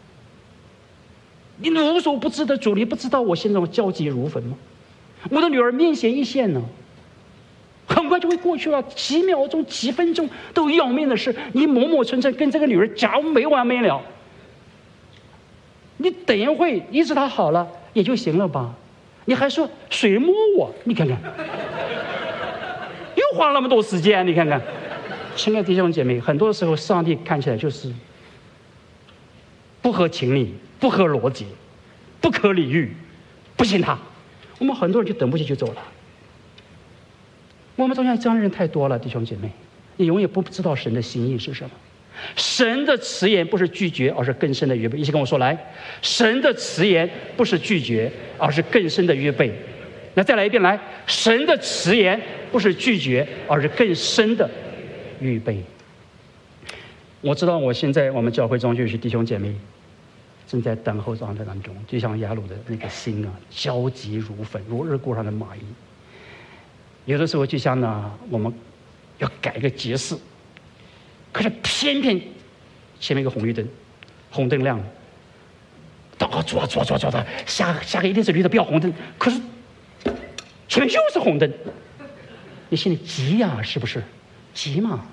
你无所不知的主，你不知道我心中焦急如焚吗？我的女儿面显一线呢，很快就会过去了，几秒钟、几分钟都要命的事，你磨磨蹭蹭跟这个女儿讲没完没了。你等一会，一直她好了也就行了吧？你还说谁摸我？你看看，又花了那么多时间，你看看， 亲爱的弟兄姐妹，很多时候上帝看起来就是不合情理、不合逻辑、不可理喻，不信他。我们很多人就等不起就走了。我们中间这样的人太多了，弟兄姐妹，你永远不知道神的心意是什么。神的辞言不是拒绝，而是更深的预备。一起跟我说来，神的辞言不是拒绝，而是更深的预备。那再来一遍，来，神的辞言不是拒绝，而是更深的预备。我知道我现在我们教会中就有些弟兄姐妹正在等候这样的当中，就像雅鲁的那个心啊，焦急如焚，如日过上的蚂蚁。有的时候就像呢，我们要改个节式，可是偏偏前面一个红绿灯，红灯亮了，祷告主啊主啊主啊主啊，下下个一定是绿的，不要红灯。可是前面又是红灯，你心里急呀、啊，是不是？急嘛。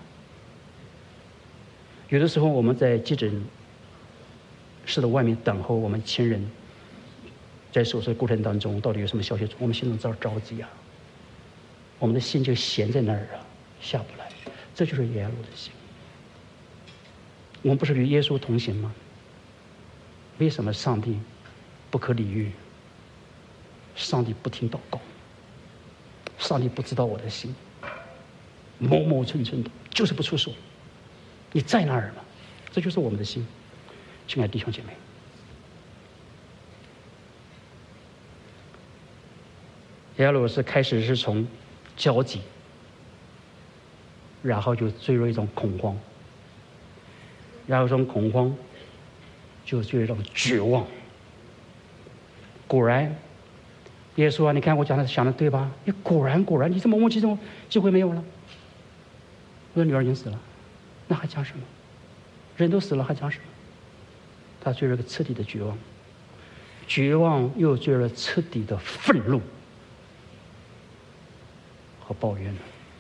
有的时候我们在急诊室的外面等候我们亲人在手术过程当中，到底有什么消息？我们心中着着急啊，我们的心就闲在那儿啊，下不来。这就是耶路的心。我们不是与耶稣同行吗？为什么上帝不可理喻？上帝不听祷告，上帝不知道我的心，谋谋寸寸的，就是不出手。你在那儿吗？这就是我们的心，亲爱的弟兄姐妹。耶路是开始是从焦急，然后就坠入一种恐慌，然后从恐慌就坠入一种绝望。果然，耶稣啊，你看我讲的想的对吧？你果然果然，你这么默契中机会没有了。我的女儿已经死了，那还讲什么？人都死了还讲什么？他坠入一个彻底的绝望，绝望又坠入了彻底的愤怒和抱怨了。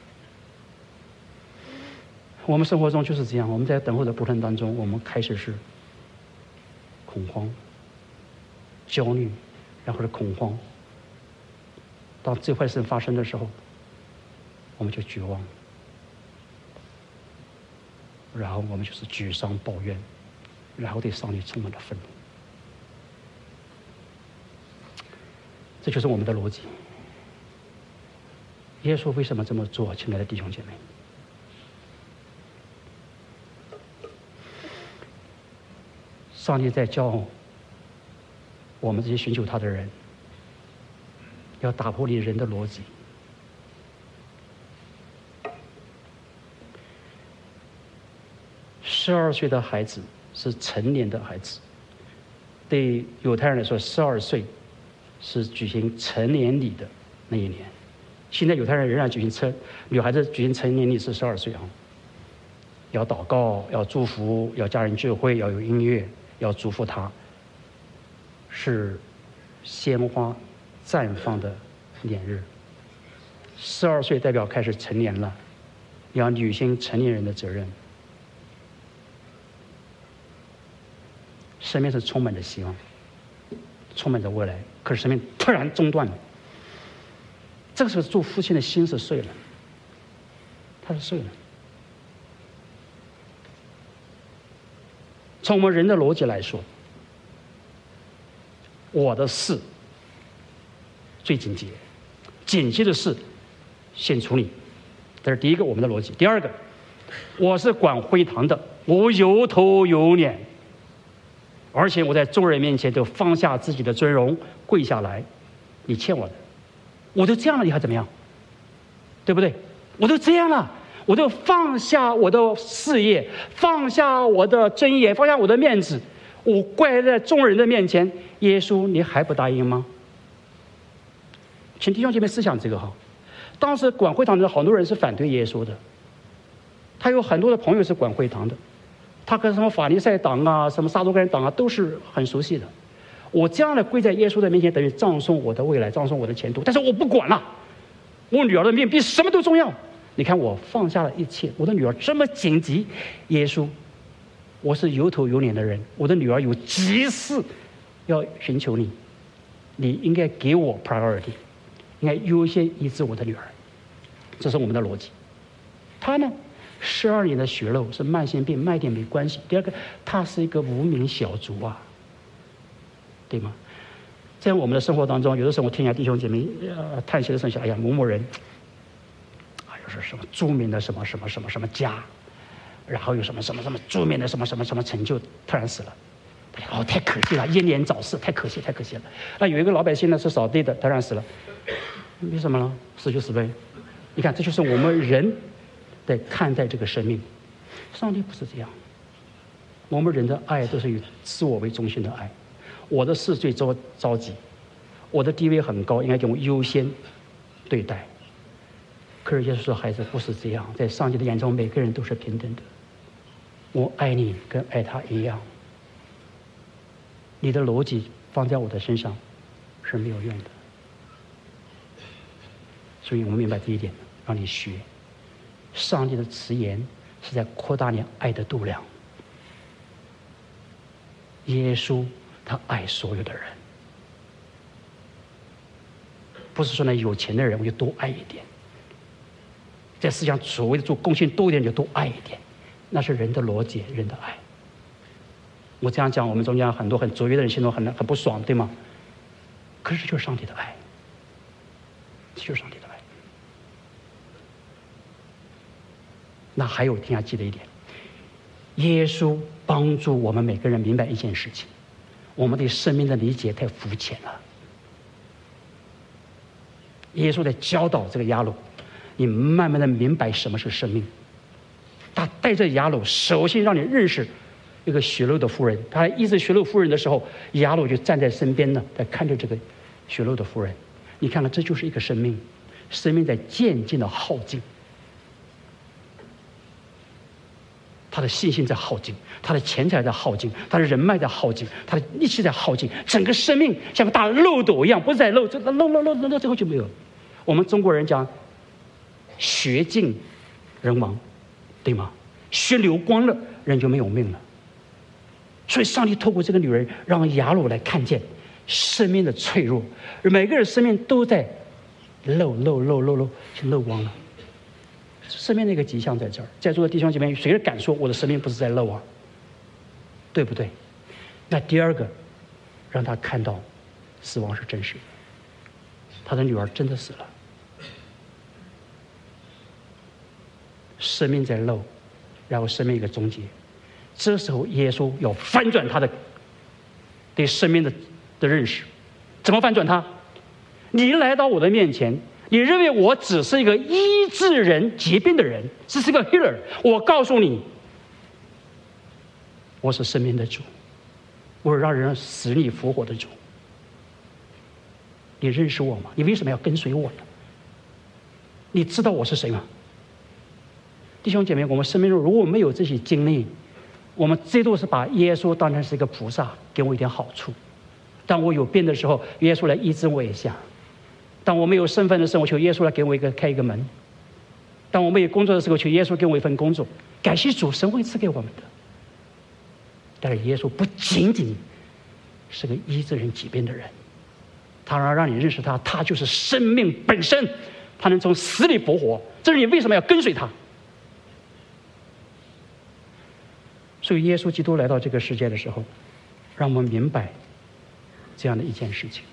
我们生活中就是这样，我们在等候的过程当中，我们开始是恐慌、焦虑，然后是恐慌。当最坏事发生的时候，我们就绝望，然后我们就是沮丧、抱怨，然后对上帝充满了愤怒。这就是我们的逻辑。耶稣为什么这么做？亲爱的弟兄姐妹，上帝在教我们这些寻求他的人，要打破你人的逻辑。十二岁的孩子是成年的孩子，对犹太人来说，十二岁是举行成年礼的那一年。现在犹太人仍然举行成女孩子举行成年礼是十二岁啊，要祷告，要祝福，要家人聚会，要有音乐，要祝福他，是鲜花绽放的年日。十二岁代表开始成年了，要履行成年人的责任。生命是充满着希望，充满着未来，可是生命突然中断了。这个时候做父亲的心是碎了，他是碎了。从我们人的逻辑来说，我的事最紧急，紧急的事先处理，这是第一个我们的逻辑。第二个，我是管会堂的，我有头有脸，而且我在众人面前都放下自己的尊荣，跪下来，你欠我的，我都这样了，你还怎么样？对不对？我都这样了，我都放下我的事业，放下我的尊严，放下我的面子，我跪在众人的面前，耶稣，你还不答应吗？请弟兄姐妹思想这个哈。当时管会堂的好多人是反对耶稣的，他有很多的朋友是管会堂的，他跟什么法利赛党啊、什么撒都该人党啊都是很熟悉的。我这样的跪在耶稣的面前，等于葬送我的未来，葬送我的前途。但是我不管了，我女儿的命比什么都重要。你看我放下了一切，我的女儿这么紧急，耶稣，我是有头有脸的人，我的女儿有急事要寻求你，你应该给我 priority， 应该优先医治我的女儿。这是我们的逻辑。他呢， 十二年的血肉是慢性病，慢一点没关系。第二个，他是一个无名小卒啊，对吗？在我们的生活当中，有的时候我听一下弟兄姐妹呃叹息的声响，哎呀，某某人，哎又是什么著名的什么什么什么什么家，然后有什么什么什么著名的什么什么什么成就，突然死了。哦，太可惜了，英年早逝，太可惜，太可惜了。那有一个老百姓呢是扫地的，突然死了，为什么呢？死就死呗。你看，这就是我们人在看待这个生命。上帝不是这样，我们人的爱都是以自我为中心的爱。我的事最着着急，我的地位很高，应该用优先对待。可是耶稣说，孩子不是这样，在上帝的眼中，每个人都是平等的。我爱你，跟爱他一样。你的逻辑放在我的身上是没有用的。所以我们明白这一点，让你学。上帝的慈言是在扩大你爱的度量。耶稣他爱所有的人，不是说呢有钱的人我就多爱一点，在世上所谓的做贡献多一点就多爱一点，那是人的逻辑，人的爱。我这样讲，我们中间很多很卓越的人心中很很不爽，对吗？可是这就是上帝的爱，这就是上帝的爱。那还有，听下记得一点，耶稣帮助我们每个人明白一件事情：我们对生命的理解太肤浅了。耶稣在教导这个亚鲁，你慢慢的明白什么是生命。他带着亚鲁，首先让你认识一个血肉的妇人。他医治血肉妇人的时候，亚鲁就站在身边呢，在看着这个血肉的妇人。你看看，这就是一个生命，生命在渐渐的耗尽，他的信心在耗尽，他的钱财在耗尽，他的人脉在耗尽，他的力气在耗尽，整个生命像个大漏斗一样，不是在漏，这漏漏漏漏到最后就没有了。我们中国人讲血尽人亡，对吗？血流光了，人就没有命了。所以上帝透过这个女人，让雅鲁来看见生命的脆弱，每个人生命都在漏漏漏漏漏，就漏光了。生命的一个迹象在这儿，在座的弟兄姐妹，谁敢说我的生命不是在漏啊？对不对？那第二个，让他看到死亡是真实的，他的女儿真的死了，生命在漏，然后生命一个终结。这时候耶稣要翻转他的对生命的的认识。怎么翻转他？你来到我的面前，你认为我只是一个医治人疾病的人，只是个 healer。我告诉你，我是生命的主，我是让人死里复活的主。你认识我吗？你为什么要跟随我呢？你知道我是谁吗？弟兄姐妹，我们生命中如果没有这些经历，我们最多是把耶稣当成是一个菩萨，给我一点好处。当我有病的时候，耶稣来医治我一下；当我没有身份的时候，我求耶稣来给我一个开一个门；当我没有工作的时候，求耶稣给我一份工作。感谢主，神会赐给我们的。但是耶稣不仅仅是个医治人疾病的人，他要让你认识他，他就是生命本身，他能从死里复活。这是你为什么要跟随他。所以耶稣基督来到这个世界的时候，让我们明白这样的一件事情。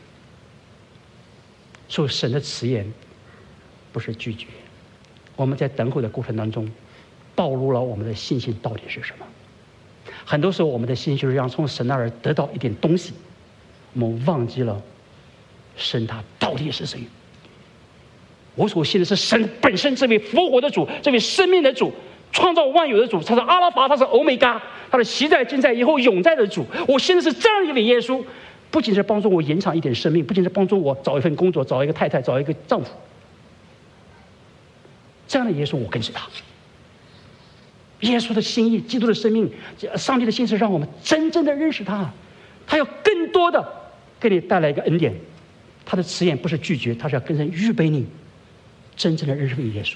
所以神的慈言不是拒绝，我们在等候的过程当中暴露了我们的信心到底是什么。很多时候我们的信心就是让从神那儿得到一点东西，我们忘记了神他到底是谁。我所信的是神本身，这位复活的主，这位生命的主，创造万有的主，他是阿拉法，他是欧米伽，他是昔在今在以后永在的主。我信的是这样一位耶稣，不仅是帮助我延长一点生命，不仅是帮助我找一份工作，找一个太太，找一个丈夫。这样的耶稣我跟随他。耶稣的心意，基督的生命，上帝的心是让我们真正的认识他，他要更多的给你带来一个恩典。他的慈言不是拒绝，他是要跟人预备你真正的认识耶稣。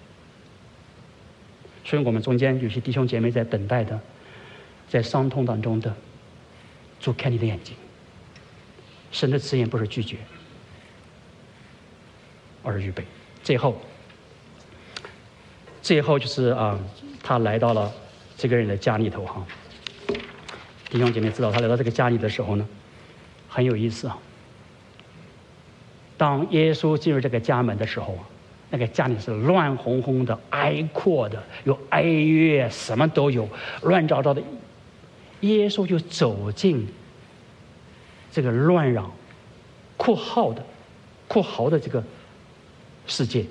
所以我们中间有些弟兄姐妹在等待的，在伤痛当中的，主开你的眼睛。神的慈言不是拒绝，而是预备。最后， 最后就是啊，他来到了这个人的家里头哈。弟兄姐妹知道，他来到这个家里的时候呢，很有意思啊。当耶稣进入这个家门的时候啊，那个家里是乱哄哄的、哀阔的，有哀乐，什么都有，乱糟糟的。耶稣就走进这个乱嚷、哭号的、哭嚎的这个世界。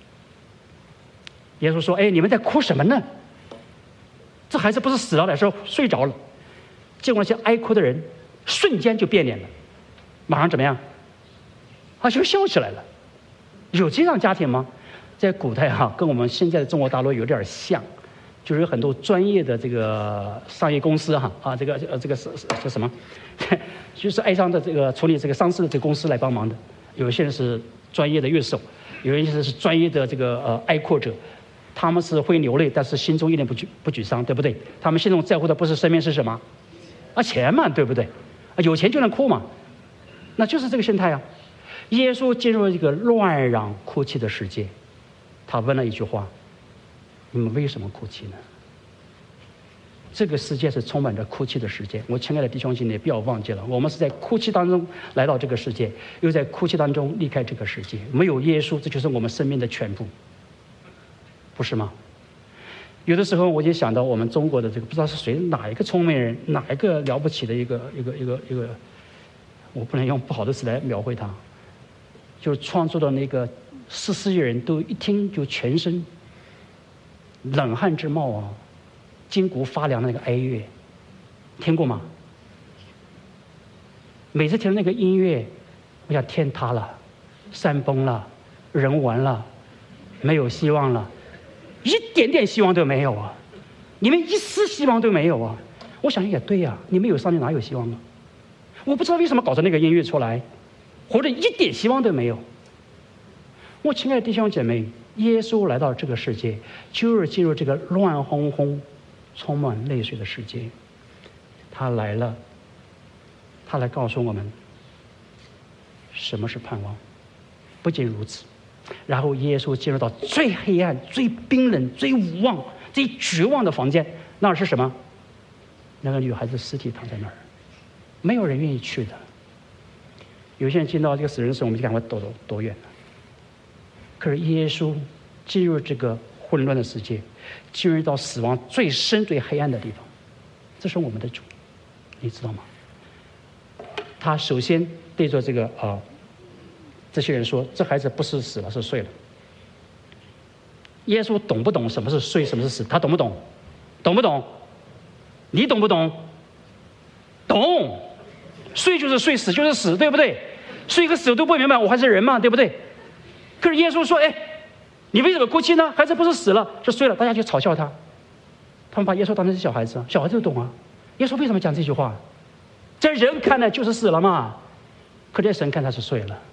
耶稣说：“哎，你们在哭什么呢？这孩子不是死了的时候睡着了。”结果那些哀哭的人瞬间就变脸了，马上怎么样？啊，就笑起来了。有这样家庭吗？在古代哈、啊，跟我们现在的中国大陆有点像，就是有很多专业的这个商业公司哈啊，这个呃这个是是什么？就是哀伤的这个处理这个丧事的这个公司来帮忙的。有一些人是专业的乐手，有一些人是专业的这个呃哀哭者。他们是会流泪，但是心中一点不沮不沮丧，对不对？他们心中在乎的不是生命，是什么？啊，钱嘛，对不对？啊，有钱就能哭嘛，那就是这个心态啊。耶稣进入一个乱嚷哭泣的世界，他问了一句话：“你们为什么哭泣呢？”这个世界是充满着哭泣的世界。我亲爱的弟兄姐妹，不要忘记了，我们是在哭泣当中来到这个世界，又在哭泣当中离开这个世界。没有耶稣，这就是我们生命的全部，不是吗？有的时候我就想到我们中国的这个，不知道是谁哪一个聪明人，哪一个了不起的一个一个一个一个，我不能用不好的词来描绘他，就是创作的那个十四亿人都一听就全身冷汗直冒啊，筋骨发凉的那个哀乐，听过吗？每次听到那个音乐，我想天塌了，山崩了，人完了，没有希望了。一点点希望都没有啊！你们一丝希望都没有啊！我想也对呀、啊，你们有上帝哪有希望呢？我不知道为什么搞成那个音乐出来，活着一点希望都没有。我亲爱的弟兄姐妹，耶稣来到这个世界，就是进入这个乱哄哄、充满泪水的世界。他来了，他来告诉我们什么是盼望。不仅如此。然后耶稣进入到最黑暗、最冰冷、最无望、最绝望的房间，那是什么？那个女孩子尸体躺在那儿，没有人愿意去的。有些人进到这个死人时，我们就赶快躲躲躲远了。可是耶稣进入这个混乱的世界，进入到死亡最深、最黑暗的地方，这是我们的主，你知道吗？他首先对着这个啊。呃这些人说：“这孩子不是死了，是睡了。”耶稣懂不懂什么是睡，什么是死？他懂不懂？懂不懂？你懂不懂？懂。睡就是睡，死就是死，对不对？睡和死都不明白，我还是人嘛，对不对？可是耶稣说：“哎，你为什么哭泣呢？孩子不是死了，是睡了。”大家就嘲笑他，他们把耶稣当成是小孩子，小孩子都懂啊。耶稣为什么讲这句话？在人看来就是死了嘛，可在神看他是睡了。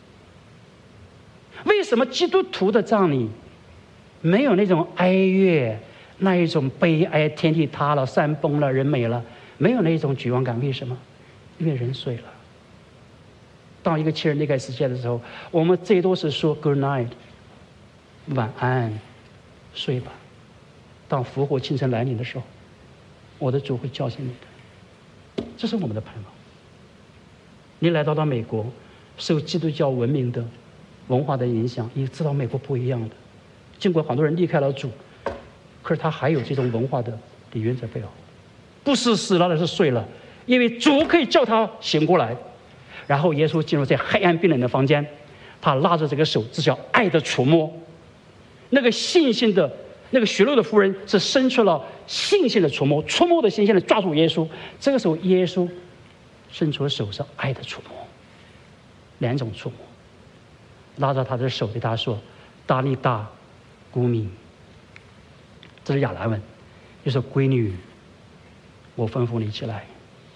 为什么基督徒的葬礼没有那种哀乐，那一种悲哀，天地塌了，山崩了，人没了，没有那一种绝望感？为什么？因为人睡了。当一个亲人离开世界的时候，我们最多是说 good night， 晚安，睡吧。当复活清晨来临的时候，我的主会叫醒你的。这是我们的盼望。你来到了美国，受基督教文明的文化的影响，你知道美国不一样的。尽管很多人离开了主，可是他还有这种文化的底蕴在背后，不是死了，而是睡了，因为主可以叫他醒过来。然后耶稣进入这黑暗冰冷的房间，他拉着这个手，只叫爱的触摸。那个信心的那个血肉的妇人是伸出了信心的触摸，触摸的信心的抓住耶稣。这个时候耶稣伸出的手是爱的触摸，两种触摸。拉着他的手对他说：“达利大古米。”这是亚兰文，就说闺女，我吩咐你起来。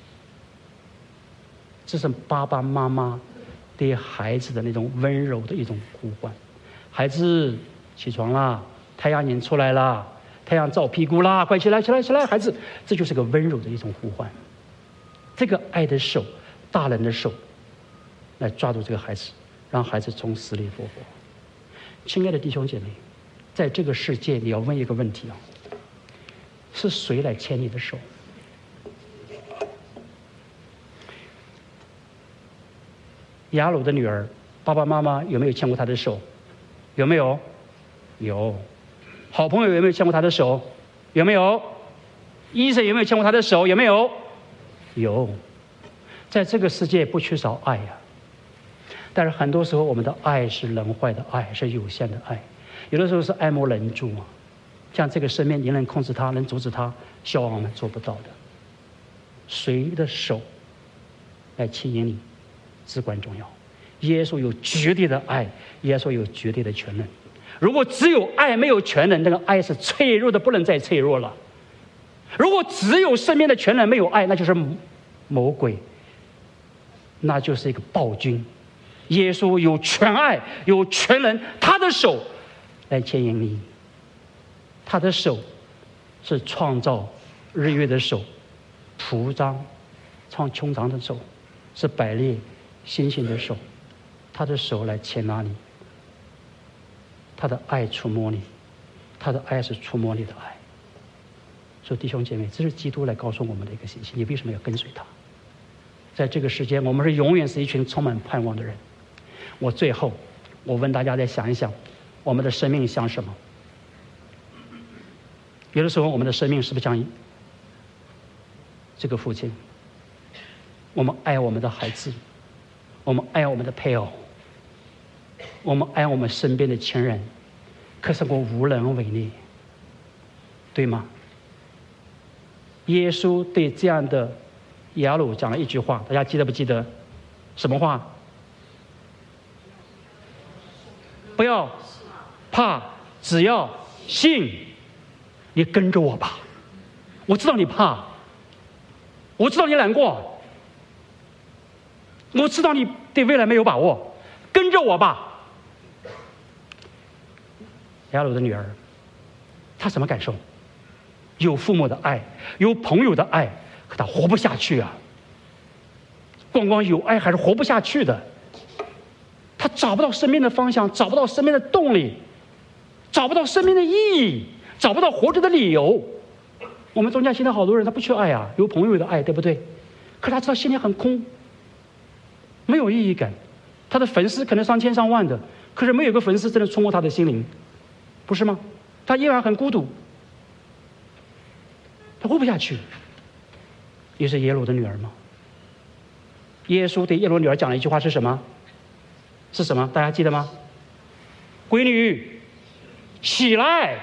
这是爸爸妈妈对孩子的那种温柔的一种呼唤。孩子起床啦，太阳已经出来啦，太阳照屁股啦，快起来起来起来，孩子，这就是个温柔的一种呼唤。这个爱的手，大人的手来抓住这个孩子，让孩子从死里复活。亲爱的弟兄姐妹， 在这个世界，你要问一个问题啊：是谁来牵你的手？雅鲁的女儿，爸爸妈妈有没有牵过她的手？有没有？有。好朋友有没有牵过她的手？有没有？医生有没有牵过她的手？有没有？有。在这个世界不缺少爱呀、啊，但是很多时候我们的爱是能坏的爱，是有限的爱，有的时候是爱莫能助啊。像这个生命，你能控制它，能阻止它，小王们做不到的。谁的手来牵引你，至关重要。耶稣有绝对的爱，耶稣有绝对的全能。如果只有爱没有全能，那个爱是脆弱的不能再脆弱了。如果只有生命的全能没有爱，那就是魔鬼，那就是一个暴君。耶稣有全爱，有全能，他的手来牵引你。他的手是创造日月的手，铺张创穹苍的手，是摆列星星的手。他的手来牵拉你，他的爱触摸你，他的爱是触摸你的爱。所以弟兄姐妹，这是基督来告诉我们的一个信息，你为什么要跟随他？在这个世间，我们是永远是一群充满盼望的人。我最后我问大家再想一想，我们的生命像什么？有的时候我们的生命是不是像这个父亲？我们爱我们的孩子，我们爱我们的配偶，我们爱我们身边的亲人，可是我无能为力，对吗？耶稣对这样的雅鲁讲了一句话，大家记得不记得？什么话？不要怕，只要信。你跟着我吧，我知道你怕，我知道你难过，我知道你对未来没有把握，跟着我吧。雅鲁的女儿，她什么感受？有父母的爱，有朋友的爱，可她活不下去啊！光光有爱还是活不下去的。她找不到生命的方向，找不到生命的动力，找不到生命的意义，找不到活着的理由。我们中间现在好多人他不缺爱啊，有朋友的爱，对不对？可他知道心里很空，没有意义感。他的粉丝可能上千上万的，可是没有一个粉丝真的触摸他的心灵，不是吗？他依然很孤独，他活不下去。也是耶鲁的女儿吗？耶稣对耶鲁女儿讲了一句话是什么？是什么？大家记得吗？闺女，起来！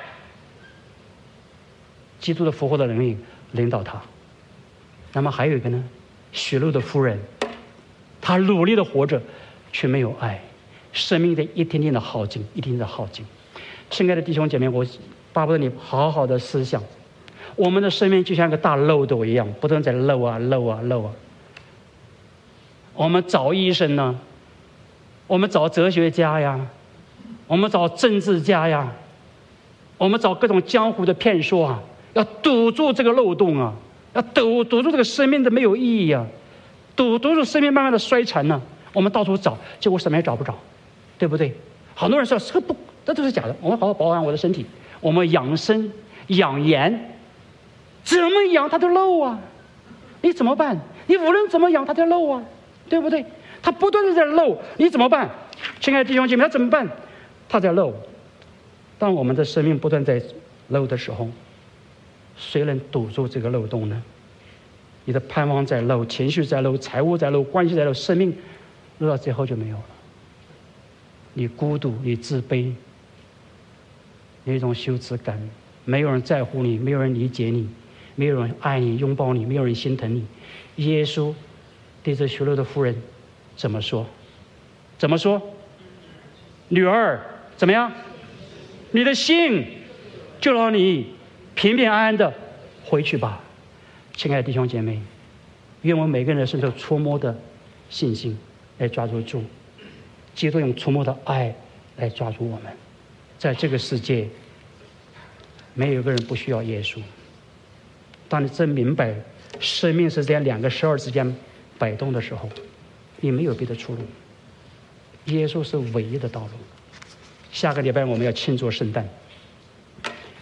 基督的复活的能力领导他。那么还有一个呢？许禄的夫人，她努力的活着，却没有爱，生命的一天天的耗尽，一天天的耗尽。亲爱的弟兄姐妹，我巴不得你好好的思想，我们的生命就像个大漏斗一样，不断在漏啊漏啊漏啊。我们找医生呢，我们找哲学家呀，我们找政治家呀，我们找各种江湖的骗说啊，要堵住这个漏洞啊，要堵堵住这个生命的没有意义啊，堵堵住生命慢慢的衰残呢、啊。我们到处找，结果什么也找不着，对不对？好多人说这不，这都是假的。我们好好保养我的身体，我们养生养颜，怎么养它都漏啊！你怎么办？你无论怎么养它都漏啊，对不对？它不断的在漏，你怎么办？亲爱的弟兄姐妹，他怎么办？他在漏。当我们的生命不断在漏的时候，谁能堵住这个漏洞呢？你的盼望在漏，情绪在漏，财务在漏，关系在漏，生命漏到最后就没有了。你孤独，你自卑，有一种羞耻感，没有人在乎你，没有人理解你，没有人爱你、拥抱你，没有人心疼你。耶稣对这许禄的妇人怎么说？怎么说？女儿，怎么样？你的心就让你平平安安的回去吧。亲爱的弟兄姐妹，愿我们每个人的身上触摸的信心来抓住主，基督用触摸的爱来抓住我们。在这个世界，没有一个人不需要耶稣。当你真明白生命是在两个十二之间摆动的时候，你没有别的出路，耶稣是唯一的道路。下个礼拜我们要庆祝圣诞，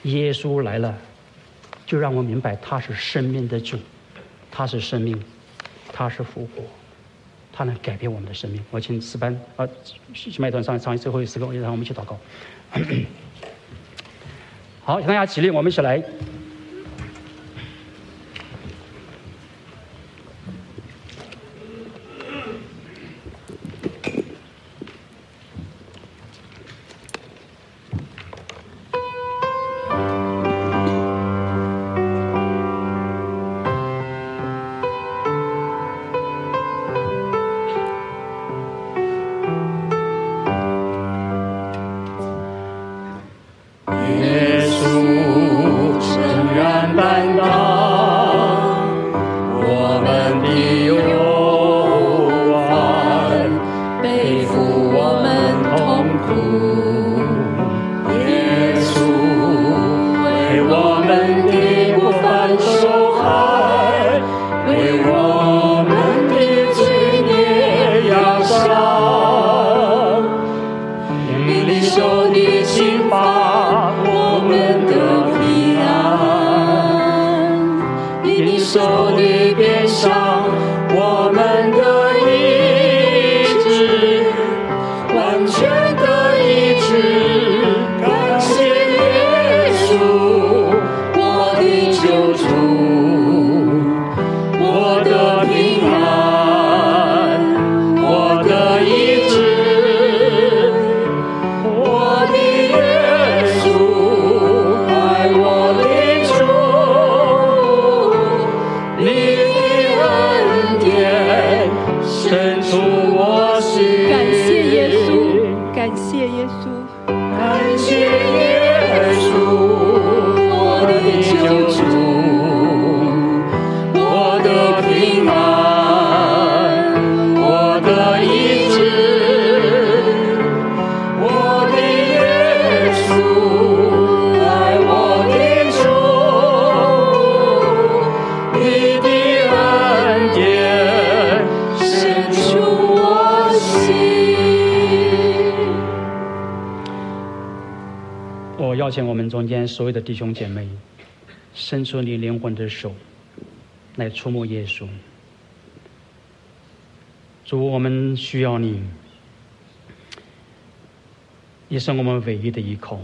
耶稣来了，就让我明白他是生命的主，他是生命，他是复活，他能改变我们的生命。我请诗班啊，许麦团上唱最后一首歌，让我们一起祷告。好，请大家起立，我们一起来。邀请我们中间所有的弟兄姐妹，伸出你灵魂的手，来触摸耶稣。主，我们需要你，你是我们唯一的依靠。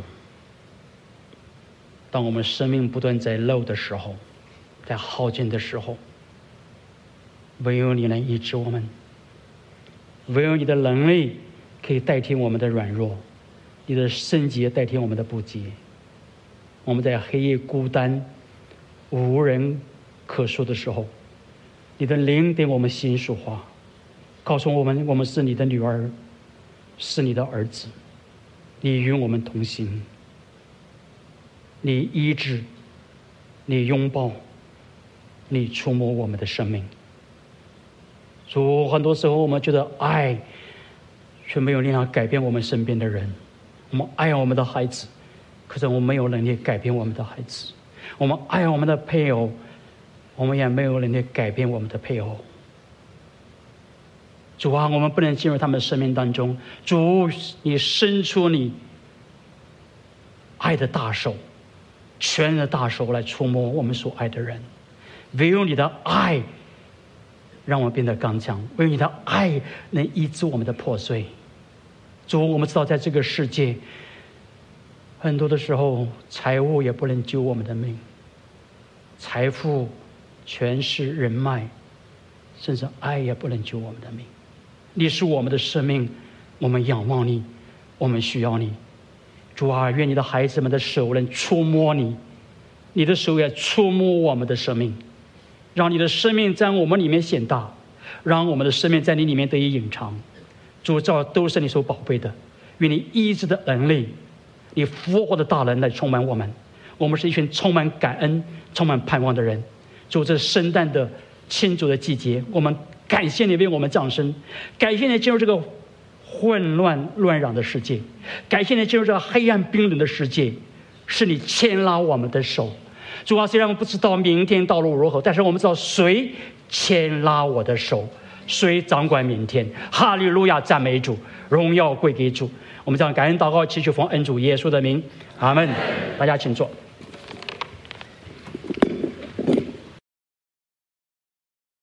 当我们生命不断在漏的时候，在耗尽的时候，唯有你能医治我们，唯有你的能力可以代替我们的软弱，你的圣洁代替我们的不洁。我们在黑夜孤单无人可说的时候，你的灵给我们心说话，告诉我们我们是你的女儿，是你的儿子，你与我们同行，你医治，你拥抱，你触摸我们的生命。主，很多时候我们觉得爱却没有力量改变我们身边的人，我们爱我们的孩子，可是我们没有能力改变我们的孩子，我们爱我们的配偶，我们也没有能力改变我们的配偶。主啊，我们不能进入他们的生命当中。主，你伸出你爱的大手，全然的大手来触摸我们所爱的人。唯有你的爱让我们变得刚强，唯有你的爱能医治我们的破碎。主，我们知道在这个世界很多的时候，财物也不能救我们的命，财富、权势、人脉，甚至爱也不能救我们的命。你是我们的生命，我们仰望你，我们需要你。主啊，愿你的孩子们的手能触摸你，你的手也触摸我们的生命，让你的生命在我们里面显大，让我们的生命在你里面得以隐藏。主，这都是你所宝贝的，愿你医治的能力，你复活的大能来充满我们。我们是一群充满感恩、充满盼望的人。主，这圣诞的庆祝的季节，我们感谢你为我们降生，感谢你进入这个混乱乱嚷的世界，感谢你进入这个黑暗冰冷的世界，是你牵拉我们的手。主啊，虽然我们不知道明天道路如何，但是我们知道谁牵拉我的手，谁掌管明天。哈利路亚，赞美主，荣耀归给主。我们将感恩祷告祈求奉恩主耶稣的名，阿门。大家请坐。